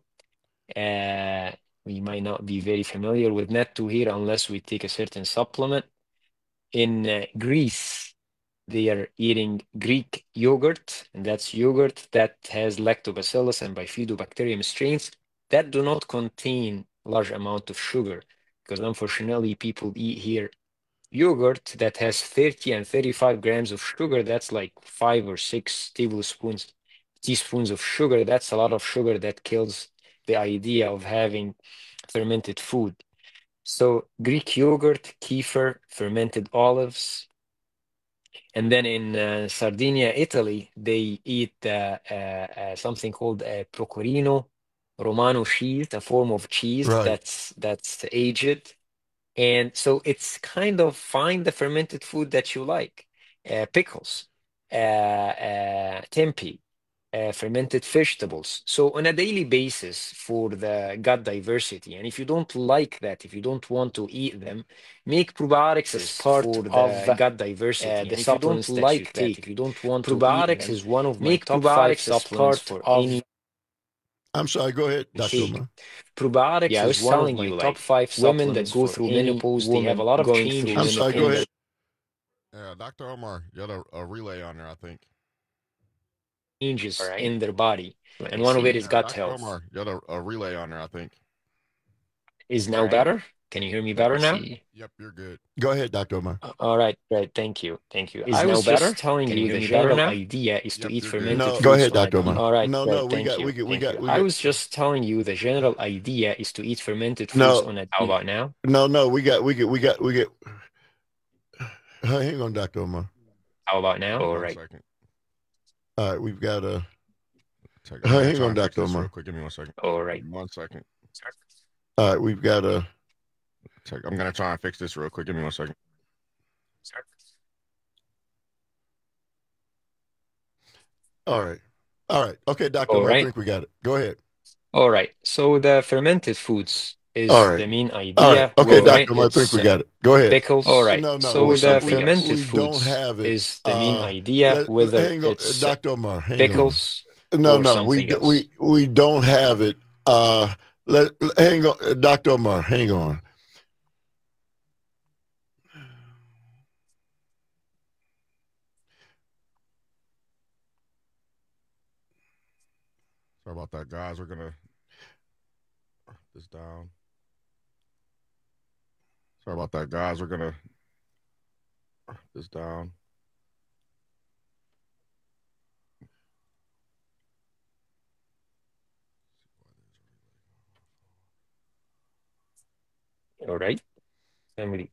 Speaker 18: Uh, we might not be very familiar with natto here unless we take a certain supplement. In uh, Greece, they are eating Greek yogurt, and that's yogurt that has lactobacillus and bifidobacterium strains that do not contain large amount of sugar, because unfortunately people eat here yogurt that has thirty and thirty-five grams of sugar. That's like five or six tablespoons, teaspoons of sugar. That's a lot of sugar that kills the idea of having fermented food. So Greek yogurt, kefir, fermented olives. And then in uh, Sardinia, Italy, they eat uh, uh, uh, something called uh, pecorino romano cheese, a form of cheese
Speaker 16: Right.
Speaker 18: that's that's aged. And so it's kind of find the fermented food that you like. Uh, pickles, uh, uh, tempeh, uh, fermented vegetables. So on a daily basis for the gut diversity. And if you don't like that, if you don't want to eat them, make probiotics as part
Speaker 19: for
Speaker 18: of
Speaker 19: the
Speaker 18: gut diversity.
Speaker 19: uh,
Speaker 18: And
Speaker 19: the
Speaker 18: if you don't
Speaker 19: supplements that you
Speaker 18: like that,
Speaker 19: take,
Speaker 18: if you don't want to eat
Speaker 19: probiotics
Speaker 18: them,
Speaker 19: is one of my
Speaker 18: make
Speaker 19: top five
Speaker 18: probiotics as
Speaker 19: supplements
Speaker 18: part
Speaker 19: for
Speaker 18: of
Speaker 19: any.
Speaker 16: I'm sorry. Go ahead, Doctor
Speaker 18: Okay.
Speaker 16: Omar.
Speaker 18: Probiotics
Speaker 19: Yeah, I was
Speaker 18: is one of
Speaker 19: telling
Speaker 18: my
Speaker 19: you,
Speaker 18: top
Speaker 19: like,
Speaker 18: five
Speaker 19: women that
Speaker 18: supplements
Speaker 19: go
Speaker 18: for
Speaker 19: through
Speaker 18: any
Speaker 19: menopause, they have
Speaker 18: woman
Speaker 19: a lot of
Speaker 18: going
Speaker 19: changes
Speaker 18: through
Speaker 16: I'm sorry. Go
Speaker 18: menopause.
Speaker 16: ahead.
Speaker 17: Yeah, Doctor Omar, you had a, a relay on there, I think.
Speaker 18: changes
Speaker 19: All right.
Speaker 18: in their body,
Speaker 19: Let
Speaker 18: and
Speaker 19: me
Speaker 18: one of
Speaker 19: see.
Speaker 18: it is
Speaker 17: Yeah,
Speaker 18: gut
Speaker 17: Doctor
Speaker 18: health.
Speaker 17: Omar, you had a, a relay on there, I think.
Speaker 18: Is
Speaker 19: All
Speaker 18: now
Speaker 19: right.
Speaker 18: better? Can you hear me
Speaker 17: Yep.
Speaker 18: better
Speaker 19: Let's
Speaker 18: now?
Speaker 19: see.
Speaker 17: Yep, you're good.
Speaker 16: Go ahead, Doctor Omar.
Speaker 18: Uh, All right, right. Thank you, thank you.
Speaker 19: Is
Speaker 18: I
Speaker 19: now
Speaker 18: was
Speaker 19: better?
Speaker 18: just telling
Speaker 19: Can you
Speaker 18: you
Speaker 19: hear
Speaker 18: the
Speaker 19: me better
Speaker 18: general
Speaker 19: now?
Speaker 18: idea is to
Speaker 17: Yep,
Speaker 18: eat
Speaker 17: you're good.
Speaker 18: fermented
Speaker 16: No,
Speaker 18: foods
Speaker 16: go ahead,
Speaker 18: on a
Speaker 16: Doctor Omar.
Speaker 18: All right,
Speaker 16: No,
Speaker 18: right.
Speaker 16: no, we
Speaker 18: Thank
Speaker 16: got,
Speaker 18: you,
Speaker 16: we got, we
Speaker 18: thank
Speaker 16: got,
Speaker 18: you.
Speaker 16: we
Speaker 18: I
Speaker 16: got.
Speaker 18: was just telling you the general idea is to eat fermented foods
Speaker 16: No,
Speaker 18: on a
Speaker 19: How
Speaker 18: daily.
Speaker 19: about now?
Speaker 16: no, no, we got, we get, we got, we get. Hang on, Doctor Omar.
Speaker 19: How about now? All
Speaker 17: One
Speaker 19: right.
Speaker 17: second.
Speaker 16: All right, we've got a.
Speaker 17: Check. I'm gonna
Speaker 16: Hang
Speaker 17: try
Speaker 16: on,
Speaker 17: and fix
Speaker 16: Doctor
Speaker 17: this real
Speaker 16: Omar.
Speaker 17: quick. Give me one second.
Speaker 19: All right.
Speaker 17: One second.
Speaker 16: All right, we've got a.
Speaker 17: Check. I'm gonna try and fix this real quick. Give me one second.
Speaker 16: All right, all right, okay, Doctor
Speaker 19: All
Speaker 16: Omar. I
Speaker 19: right.
Speaker 16: think we got it. Go ahead.
Speaker 18: All right. So the fermented foods is
Speaker 16: All right.
Speaker 18: the main
Speaker 16: All right.
Speaker 18: idea.
Speaker 16: Okay,
Speaker 18: All
Speaker 16: Doctor
Speaker 18: right.
Speaker 16: Omar, I think
Speaker 18: It's
Speaker 16: we
Speaker 18: uh,
Speaker 16: got it. Go ahead.
Speaker 18: pickles. All right.
Speaker 16: No, no.
Speaker 18: So
Speaker 16: We,
Speaker 18: the
Speaker 16: we,
Speaker 18: fermented
Speaker 16: we don't
Speaker 18: foods
Speaker 16: have it.
Speaker 18: is the main
Speaker 16: Uh,
Speaker 18: idea,
Speaker 16: let,
Speaker 18: whether
Speaker 16: hang on,
Speaker 18: it's uh,
Speaker 16: Doctor Omar, hang
Speaker 18: pickles
Speaker 16: on. No,
Speaker 18: or
Speaker 16: no, we
Speaker 18: something else.
Speaker 16: we we don't have it. Uh, let hang on, Doctor Omar, hang on.
Speaker 17: Sorry about that, guys. We're gonna write this down. Sorry about that, guys. We're gonna write this down.
Speaker 18: All right. Family.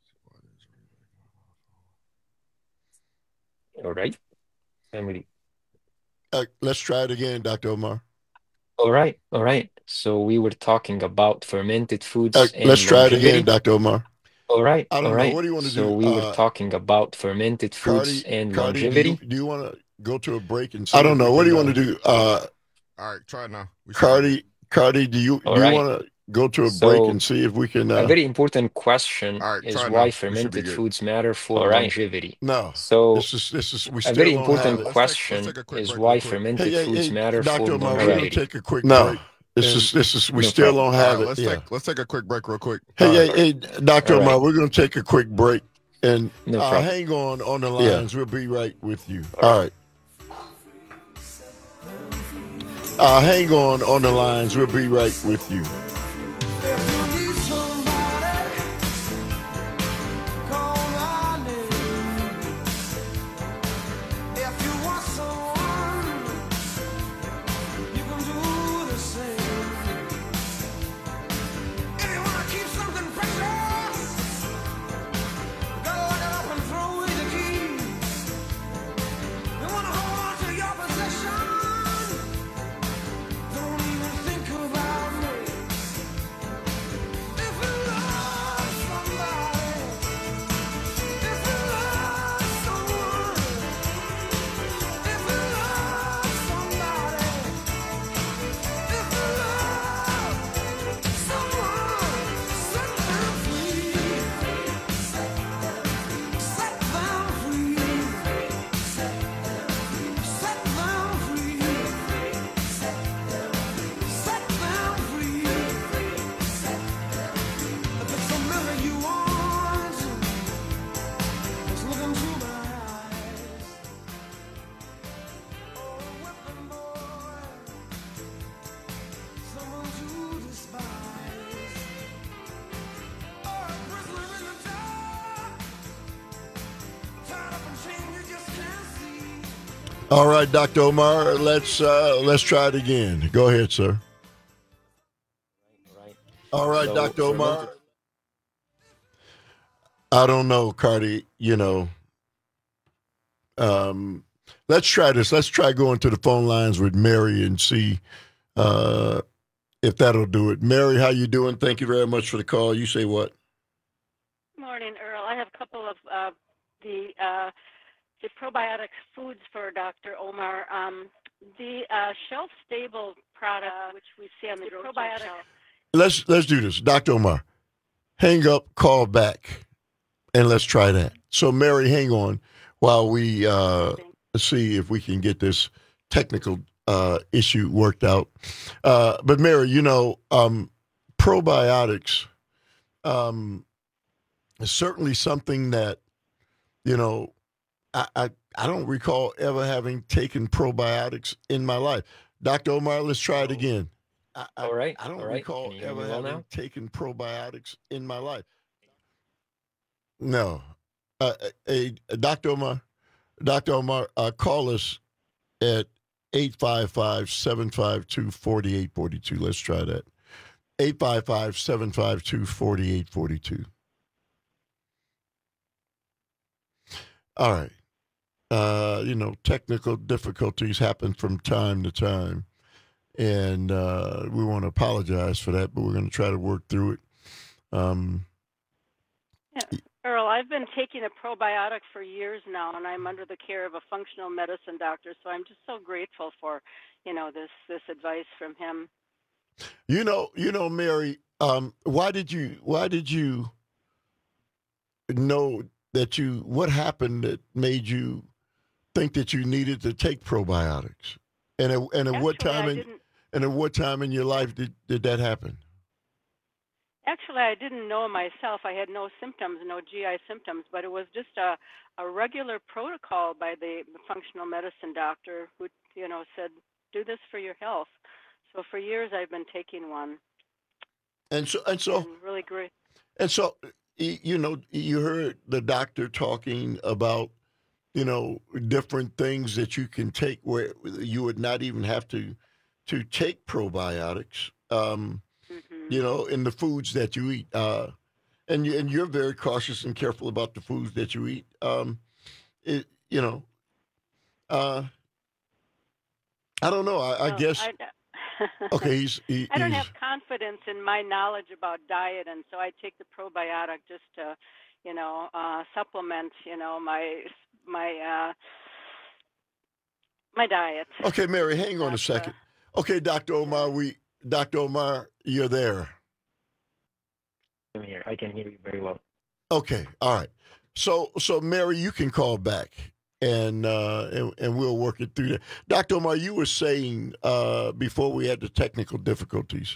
Speaker 18: All right. Family.
Speaker 16: Uh, let's try it again, Doctor Omar.
Speaker 18: All right. All right. So we were talking about fermented foods
Speaker 16: Uh,
Speaker 18: and
Speaker 16: let's try it
Speaker 18: longevity.
Speaker 16: again, Doctor Omar.
Speaker 18: All right.
Speaker 16: I don't
Speaker 18: All
Speaker 16: know.
Speaker 18: right.
Speaker 16: What do you want to
Speaker 18: So
Speaker 16: do?
Speaker 18: we were
Speaker 16: Uh,
Speaker 18: talking about fermented foods
Speaker 16: Cardi,
Speaker 18: and
Speaker 16: Cardi, do
Speaker 18: longevity.
Speaker 16: you do you want to go to a break and see? I don't
Speaker 17: if
Speaker 16: know.
Speaker 17: we
Speaker 16: What do
Speaker 17: can,
Speaker 16: you want to do? Uh,
Speaker 17: All right, try it now. We should be good.
Speaker 16: Cardi, Cardi, do you
Speaker 18: All
Speaker 16: do you
Speaker 18: right.
Speaker 16: want to go to a break
Speaker 18: So
Speaker 16: and see if we can?
Speaker 18: a
Speaker 16: Uh,
Speaker 18: very important question
Speaker 17: All right,
Speaker 18: is
Speaker 17: try it
Speaker 18: why
Speaker 17: now. We should be
Speaker 18: fermented
Speaker 17: good.
Speaker 18: foods matter for All right. longevity.
Speaker 16: no,
Speaker 18: So
Speaker 16: this is this is we
Speaker 18: a
Speaker 16: still
Speaker 18: very
Speaker 16: don't have
Speaker 18: important
Speaker 16: it.
Speaker 17: Let's take let's
Speaker 18: question
Speaker 17: take a quick
Speaker 18: is
Speaker 17: break
Speaker 18: why
Speaker 17: real quick.
Speaker 18: fermented
Speaker 16: Hey, hey,
Speaker 18: foods
Speaker 16: hey,
Speaker 18: matter for
Speaker 16: Doctor Omar, we're gonna
Speaker 18: longevity.
Speaker 16: take a quick No, break. This and is this is we
Speaker 18: No
Speaker 16: still
Speaker 18: problem.
Speaker 16: don't
Speaker 17: All
Speaker 16: have
Speaker 17: right,
Speaker 16: it.
Speaker 17: let's
Speaker 16: Yeah.
Speaker 17: take let's take a quick break real quick.
Speaker 16: Hey,
Speaker 17: All
Speaker 16: hey,
Speaker 17: right.
Speaker 16: hey, Doctor
Speaker 18: All
Speaker 16: Omar,
Speaker 18: right.
Speaker 16: we're gonna take a quick break and
Speaker 18: No
Speaker 16: uh,
Speaker 18: problem.
Speaker 16: hang on on the
Speaker 18: Yeah.
Speaker 16: lines. We'll be right with you.
Speaker 18: All
Speaker 16: All right. Uh, hang on on the lines. We'll be right with you. All right, Doctor Omar, let's uh, let's try it again. Go ahead, sir. All right,
Speaker 18: So
Speaker 16: Doctor Omar.
Speaker 18: fermented
Speaker 16: I don't know, Cardi. You know, um, let's try this. Let's try going to the phone lines with Mary and see uh, if that'll do it. Mary, how you doing? Thank you very much for the call. You say what?
Speaker 8: Morning, Earl. I have a couple of uh, the uh, the probiotic foods for Doctor Omar. Um, the uh, shelf-stable product, which we see on the probiotic shelf.
Speaker 16: Let's let's do this, Doctor Omar. Hang up, call back, and let's try that. So, Mary, hang on while we uh, see if we can get this technical uh, issue worked out. Uh, but, Mary, you know, um, probiotics um, is certainly something that, you know, I, I I don't recall ever having taken probiotics in my life. Doctor Omar, let's try it again. I, I,
Speaker 18: All right.
Speaker 16: I don't
Speaker 18: All right.
Speaker 16: recall
Speaker 18: Can you hear
Speaker 16: ever
Speaker 18: me well
Speaker 16: having
Speaker 18: now?
Speaker 16: taken probiotics in my life. No. Uh, a, a Doctor Omar, Doctor Omar, uh, call us at eight five five, seven five two, four eight four two. Let's try that. eight five five, seven five two, four eight four two. All right. Uh, you know, technical difficulties happen from time to time. And uh, we want to apologize for that, but we're going to try to work through it. Um,
Speaker 8: Yeah. Earl, I've been taking a probiotic for years now, and I'm under the care of a functional medicine doctor. So I'm just so grateful for, you know, this this advice from him.
Speaker 16: You know, you know, Mary. Um, why did you? Why did you know that you? What happened that made you think that you needed to take probiotics? And at, and at
Speaker 8: Actually,
Speaker 16: what time?
Speaker 8: I
Speaker 16: In,
Speaker 8: didn't-
Speaker 16: and at what time in your life did, did that happen?
Speaker 8: Actually, I didn't know myself. I had no symptoms, no G I symptoms, but it was just a, a regular protocol by the functional medicine doctor who, you know, said, do this for your health. So for years I've been taking one.
Speaker 16: And so, and so,
Speaker 8: And really great.
Speaker 16: and so, y- you know, you heard the doctor talking about, you know, different things that you can take where you would not even have to, to take probiotics. Um, You know, in the foods that you eat, uh, and you, and you're very cautious and careful about the foods that you eat. Um, it, you know, uh, I don't know. I, I
Speaker 8: No,
Speaker 16: guess.
Speaker 8: I,
Speaker 16: Okay, he's. He,
Speaker 8: I don't
Speaker 16: he's,
Speaker 8: have confidence in my knowledge about diet, and so I take the probiotic just to, you know, uh, supplement, you know, my my uh, my diet.
Speaker 16: Okay, Mary, hang on a second. Okay, Doctor Omar, we Doctor Omar, you're there.
Speaker 18: I'm here. I can hear you very well.
Speaker 16: Okay, all right. So, so Mary, you can call back, and uh, and, and we'll work it through that. Doctor Omar, you were saying uh, before we had the technical difficulties.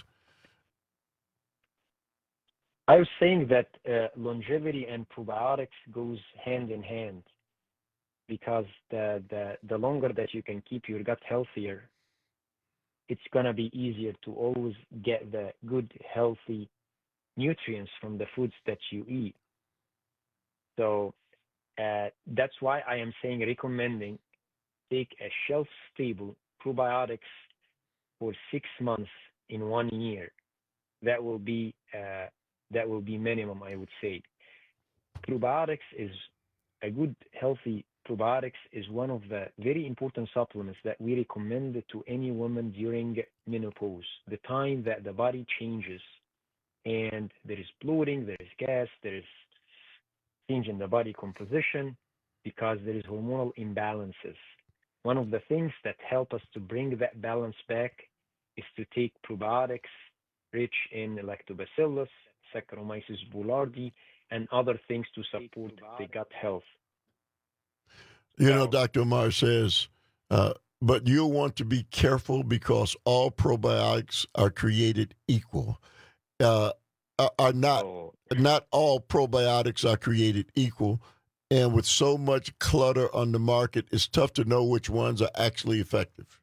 Speaker 18: I was saying that uh, longevity and probiotics goes hand in hand, because the, the the longer that you can keep your gut healthier, it's gonna be easier to always get the good, healthy nutrients from the foods that you eat. So uh, that's why I am saying recommending take a shelf-stable probiotics for six months in one year. That will be uh, that will be minimum, I would say. Probiotics is a good, healthy probiotics is one of the very important supplements that we recommend to any woman during menopause, the time that the body changes and there is bloating, there is gas, there is change in the body composition because there is hormonal imbalances. One of the things that help us to bring that balance back is to take probiotics rich in lactobacillus, Saccharomyces boulardii, and other things to support the gut health.
Speaker 16: You know, Doctor Omar says, uh, but you'll want to be careful because all probiotics are created equal. Uh, are, are not
Speaker 18: oh.
Speaker 16: not all probiotics are created equal, and with so much clutter on the market, it's tough to know which ones are actually effective.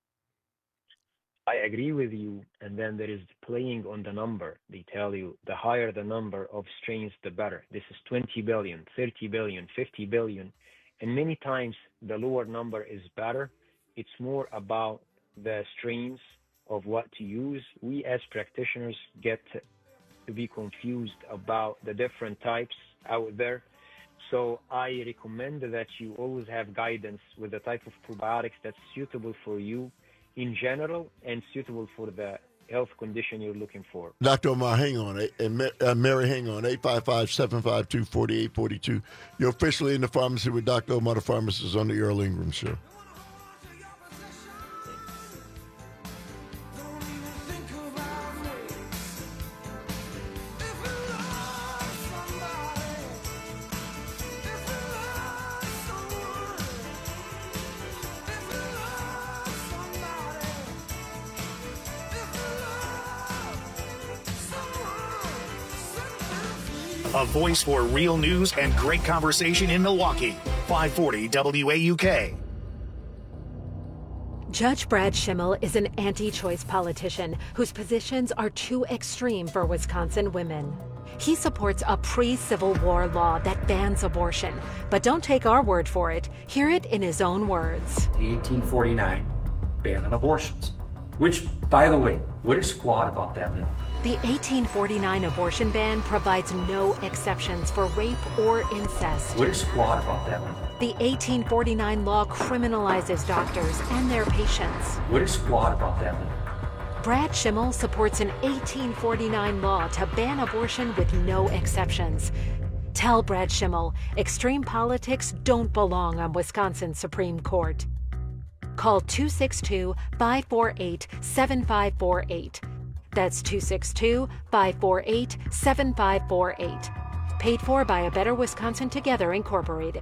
Speaker 18: I agree with you, and then there is playing on the number. They tell you the higher the number of strains, the better. This is twenty billion, thirty billion, fifty billion, and many times the lower number is better. It's more about the strains of what to use. We as practitioners get to be confused about the different types out there. So I recommend that you always have guidance with the type of probiotics that's suitable for you in general and suitable for the health condition you're looking for.
Speaker 16: Doctor Omar, hang on. And uh, Mary, hang on. eight five five, seven five two, four eight four two. You're officially in the pharmacy with Doctor Omar, the pharmacist, on the Earl Ingram Show.
Speaker 1: A voice for real news and great conversation in Milwaukee. five forty W A U K.
Speaker 19: Judge Brad Schimmel is an anti-choice politician whose positions are too extreme for Wisconsin women. He supports a pre-Civil War law that bans abortion. But don't take our word for it. Hear it in his own words.
Speaker 9: The eighteen forty-nine ban on abortions, which, by the way, what is flawed about that bill?
Speaker 19: The eighteen forty-nine abortion ban provides no exceptions for rape or incest.
Speaker 9: What is flawed about that bill?
Speaker 19: The eighteen forty-nine law criminalizes doctors and their patients.
Speaker 9: What is flawed about that bill?
Speaker 19: Brad Schimmel supports an eighteen forty-nine law to ban abortion with no exceptions. Tell Brad Schimmel extreme politics don't belong on Wisconsin's Supreme Court. Call two six two, five four eight, seven five four eight. That's two six two, five four eight, seven five four eight. Paid for by A Better Wisconsin Together, Incorporated.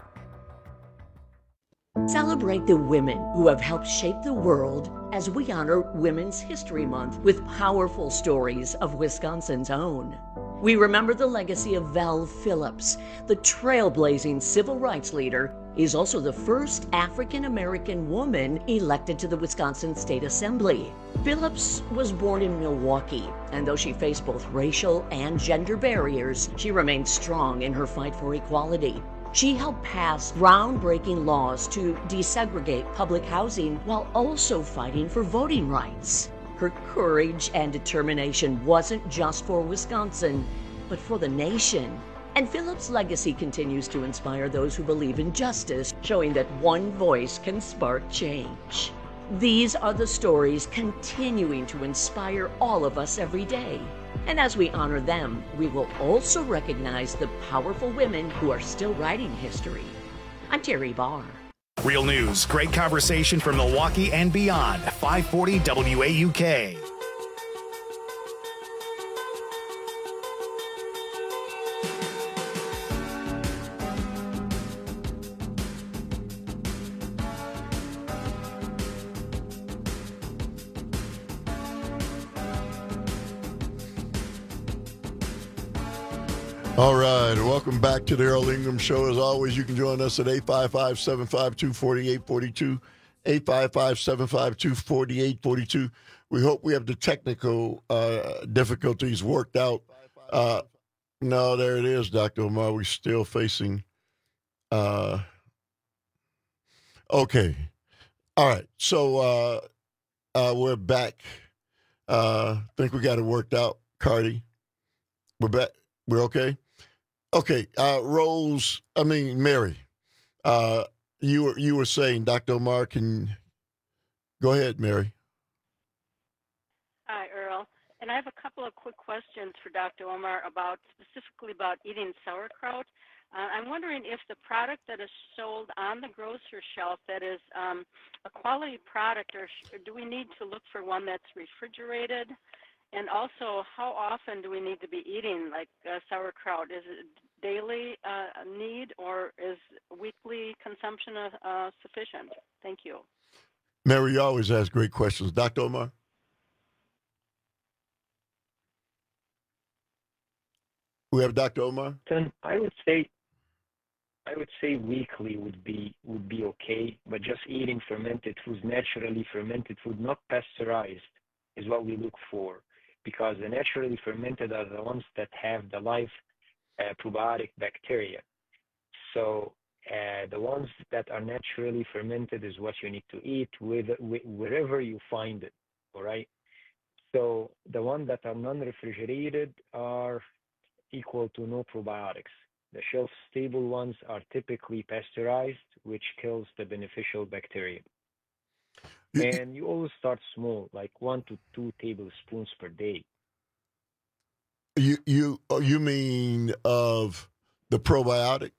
Speaker 10: Celebrate the women who have helped shape the world as we honor Women's History Month with powerful stories of Wisconsin's own. We remember the legacy of Val Phillips, the trailblazing civil rights leader. Is also the first African American woman elected to the Wisconsin State Assembly. Phillips was born in Milwaukee, and though she faced both racial and gender barriers, she remained strong in her fight for equality. She helped pass groundbreaking laws to desegregate public housing while also fighting for voting rights. Her courage and determination wasn't just for Wisconsin, but for the nation. And Phillips' legacy continues to inspire those who believe in justice, showing that one voice can spark change. These are the stories continuing to inspire all of us every day. And as we honor them, we will also recognize the powerful women who are still writing history. I'm Terry Barr.
Speaker 1: Real news, great conversation from Milwaukee and beyond. five forty W A U K.
Speaker 16: All right, welcome back to the Earl Ingram Show. As always, you can join us at eight five five, seven five two, four eight four two, eight five five, seven five two, four eight four two. We hope we have the technical uh, difficulties worked out. Uh, no, there it is, Doctor Omar. We're still facing. Uh, okay. All right, so uh, uh, we're back. I uh, think we got it worked out, Cardi. We're back. We're okay? Okay, uh, Rose, I mean, Mary, uh, you were you were saying, Doctor Omar, can go ahead, Mary.
Speaker 8: Hi, Earl. And I have a couple of quick questions for Doctor Omar about specifically about eating sauerkraut. Uh, I'm wondering if the product that is sold on the grocery shelf that is um, a quality product, or, sh- or do we need to look for one that's refrigerated? And also, how often do we need to be eating like uh, sauerkraut? Is it daily uh, need, or is weekly consumption uh, sufficient? Thank you.
Speaker 16: Mary, you always ask great questions. Doctor Omar? We have Doctor Omar?
Speaker 18: Then I would say I would say weekly would be would be okay, but just eating fermented foods, naturally fermented food, not pasteurized, is what we look for. Because the naturally fermented are the ones that have the live uh, probiotic bacteria. So uh, the ones that are naturally fermented is what you need to eat with, with wherever you find it, all right? So the ones that are non-refrigerated are equal to no probiotics. The shelf-stable ones are typically pasteurized, which kills the beneficial bacteria. And you always start small, like one to two tablespoons per day.
Speaker 16: You you you mean of the probiotic?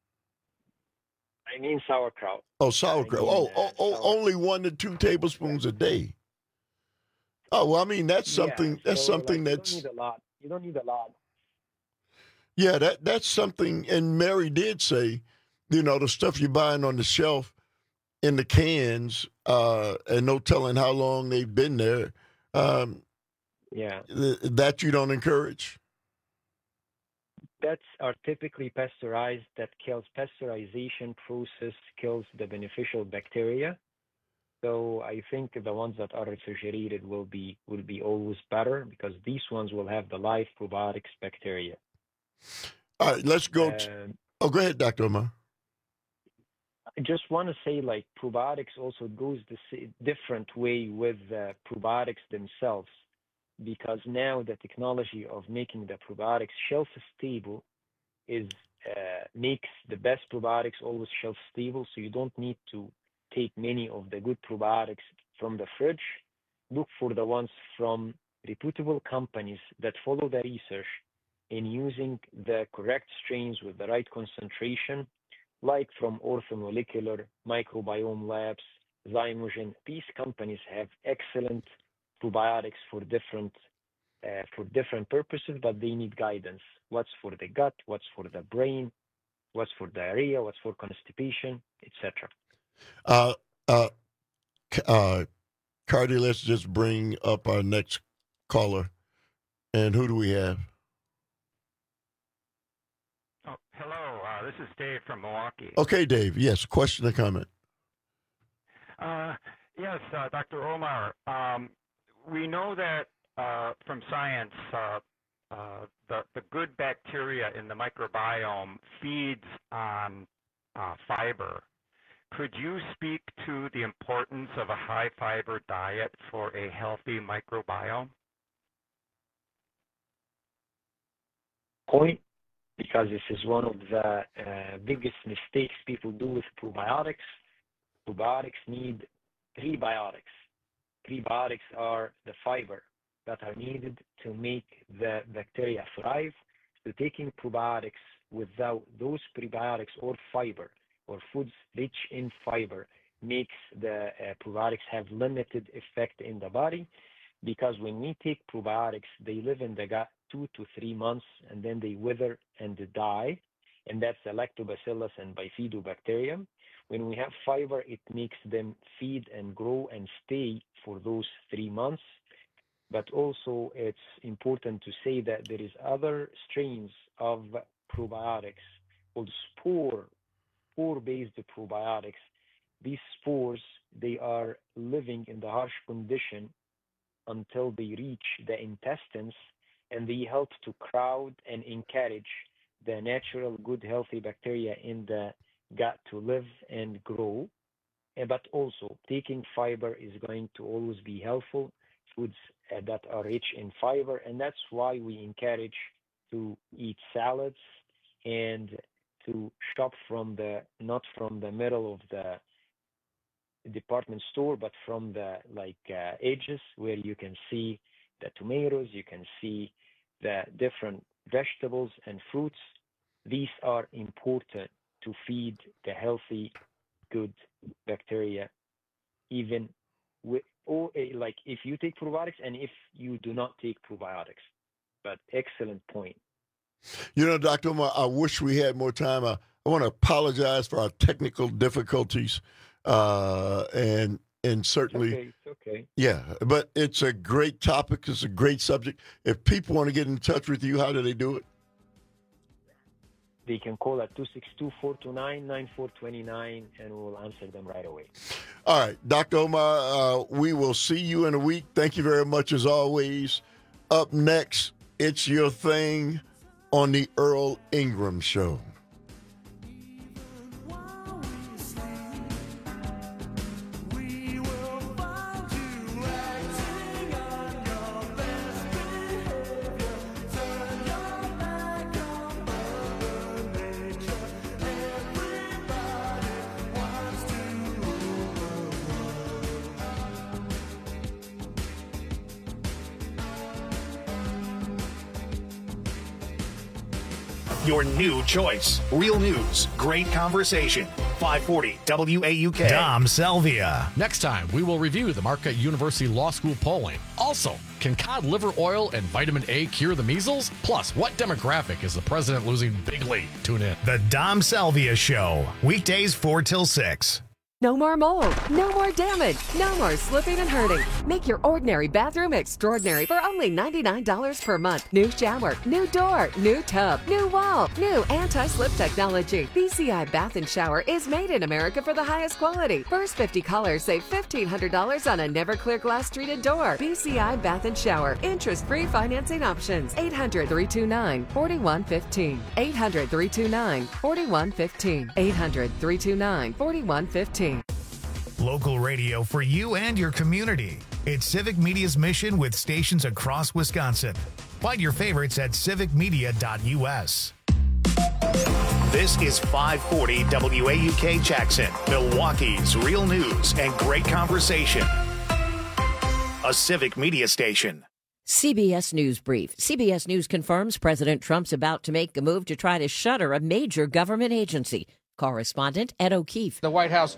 Speaker 18: I mean sauerkraut.
Speaker 16: Oh, sauerkraut.
Speaker 18: I mean,
Speaker 16: oh,
Speaker 18: uh,
Speaker 16: oh, oh
Speaker 18: sauerkraut.
Speaker 16: only one to two tablespoons a day. Oh, well, I mean that's something.
Speaker 18: Yeah,
Speaker 16: that's
Speaker 18: so,
Speaker 16: something
Speaker 18: like,
Speaker 16: that's.
Speaker 18: You don't need a lot. You don't need a lot.
Speaker 16: Yeah, that that's something. And Mary did say, you know, the stuff you're buying on the shelf in the cans, uh, and no telling how long they've been there. Um,
Speaker 18: yeah,
Speaker 16: th- that you don't encourage.
Speaker 18: That are typically pasteurized. That kills pasteurization process kills the beneficial bacteria. So I think the ones that are refrigerated will be will be always better because these ones will have the live probiotics bacteria.
Speaker 16: All right, let's go.
Speaker 18: Um,
Speaker 16: To, oh, go ahead, Doctor Omar.
Speaker 18: I just want to say, like, probiotics also goes the different way with uh, probiotics themselves, because now the technology of making the probiotics shelf stable is uh, makes the best probiotics always shelf stable. So you don't need to take many of the good probiotics from the fridge. Look for the ones from reputable companies that follow the research in using the correct strains with the right concentration, like from Orthomolecular, Microbiome Labs, Zymogen. These companies have excellent probiotics for different uh, for different purposes, but they need guidance. What's for the gut? What's for the brain? What's for diarrhea? What's for constipation, et cetera.
Speaker 16: Uh, uh, uh, Cardi, let's just bring up our next caller. And who do we have?
Speaker 12: Oh, hello. Uh, this is Dave from Milwaukee.
Speaker 16: Okay, Dave. Yes, question or comment?
Speaker 12: Uh, yes, uh, Doctor Omar. Um, we know that uh, from science, uh, uh, the, the good bacteria in the microbiome feeds on uh, fiber. Could you speak to the importance of a high fiber diet for a healthy microbiome?
Speaker 18: Point, because this is one of the uh, biggest mistakes people do with probiotics. Probiotics need prebiotics. Prebiotics are the fiber that are needed to make the bacteria thrive. So taking probiotics without those prebiotics or fiber or foods rich in fiber makes the uh, probiotics have limited effect in the body, because when we take probiotics, they live in the gut two to three months and then they wither and die, and that's the lactobacillus and bifidobacterium. When we have fiber, it makes them feed and grow and stay for those three months. But also it's important to say that there is other strains of probiotics called spore, spore-based probiotics. These spores, they are living in the harsh condition until they reach the intestines, and they help to crowd and encourage the natural, good, healthy bacteria in the gut to live and grow. But also, taking fiber is going to always be helpful, foods uh, that are rich in fiber, and that's why we encourage to eat salads and to shop from the, not from the middle of the department store, but from the like uh, edges where you can see the tomatoes, you can see the different vegetables and fruits. These are important to feed the healthy, good bacteria, even with, or like if you take probiotics and if you do not take probiotics. But excellent point.
Speaker 16: You know, Doctor Omar, I wish we had more time. I, I want to apologize for our technical difficulties. Uh, and and certainly,
Speaker 18: okay, it's okay.
Speaker 16: Yeah, but it's a great topic. It's a great subject. If people want to get in touch with you, how do they do it?
Speaker 18: They can call at two six two, four two nine, nine four two nine, and we'll answer them right away.
Speaker 16: All right, Doctor Omar, uh, we will see you in a week. Thank you very much, as always. Up next, it's your thing on the Earl Ingram Show.
Speaker 1: Your new choice. Real news, great conversation. five forty W A U K. Dom Salvia.
Speaker 13: Next time, we will review the Marquette University Law School polling. Also, can cod liver oil and vitamin A cure the measles? Plus, what demographic is the president losing bigly? Tune in.
Speaker 1: The Dom Salvia Show. Weekdays four till six.
Speaker 14: No more mold, no more damage, no more slipping and hurting. Make your ordinary bathroom extraordinary for only ninety-nine dollars per month. New shower, new door, new tub, new wall, new anti-slip technology. B C I Bath and Shower is made in America for the highest quality. First fifty callers save fifteen hundred dollars on a Never-Clear glass treated door. B C I Bath and Shower. Interest-free financing options. eight hundred, three two nine, four one one five. eight hundred, three two nine, four one one five. eight hundred, three two nine, four one one five.
Speaker 1: Local radio for you and your community. It's Civic Media's mission with stations across Wisconsin. Find your favorites at civic media dot U S. This is five forty W A U K Jackson, Milwaukee's real news and great conversation. A Civic Media station.
Speaker 20: C B S News Brief. C B S News confirms President Trump's about to make a move to try to shutter a major government agency. Correspondent Ed O'Keefe.
Speaker 21: The White House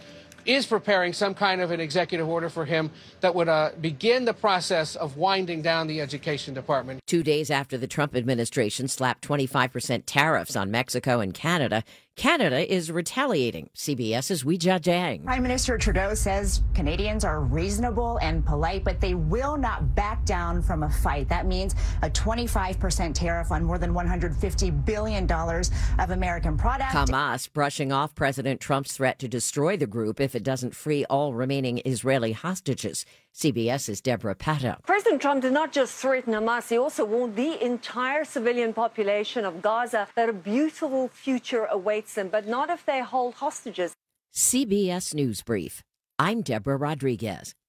Speaker 2: is preparing some kind of an executive order for him that would uh, begin the process of winding down the Education Department.
Speaker 20: Two days after the Trump administration slapped twenty-five percent tariffs on Mexico and Canada, Canada is retaliating. CBS's Weijia Jiang.
Speaker 15: Prime Minister Trudeau says Canadians are reasonable and polite, but they will not back down from a fight. That means a twenty-five percent tariff on more than one hundred fifty billion dollars of American product.
Speaker 20: Hamas brushing off President Trump's threat to destroy the group if it doesn't free all remaining Israeli hostages. CBS's Deborah Pato.
Speaker 21: President Trump did not just threaten Hamas, he also warned the entire civilian population of Gaza that a beautiful future awaits them, but not if they hold hostages.
Speaker 20: C B S News Brief. I'm Deborah Rodriguez.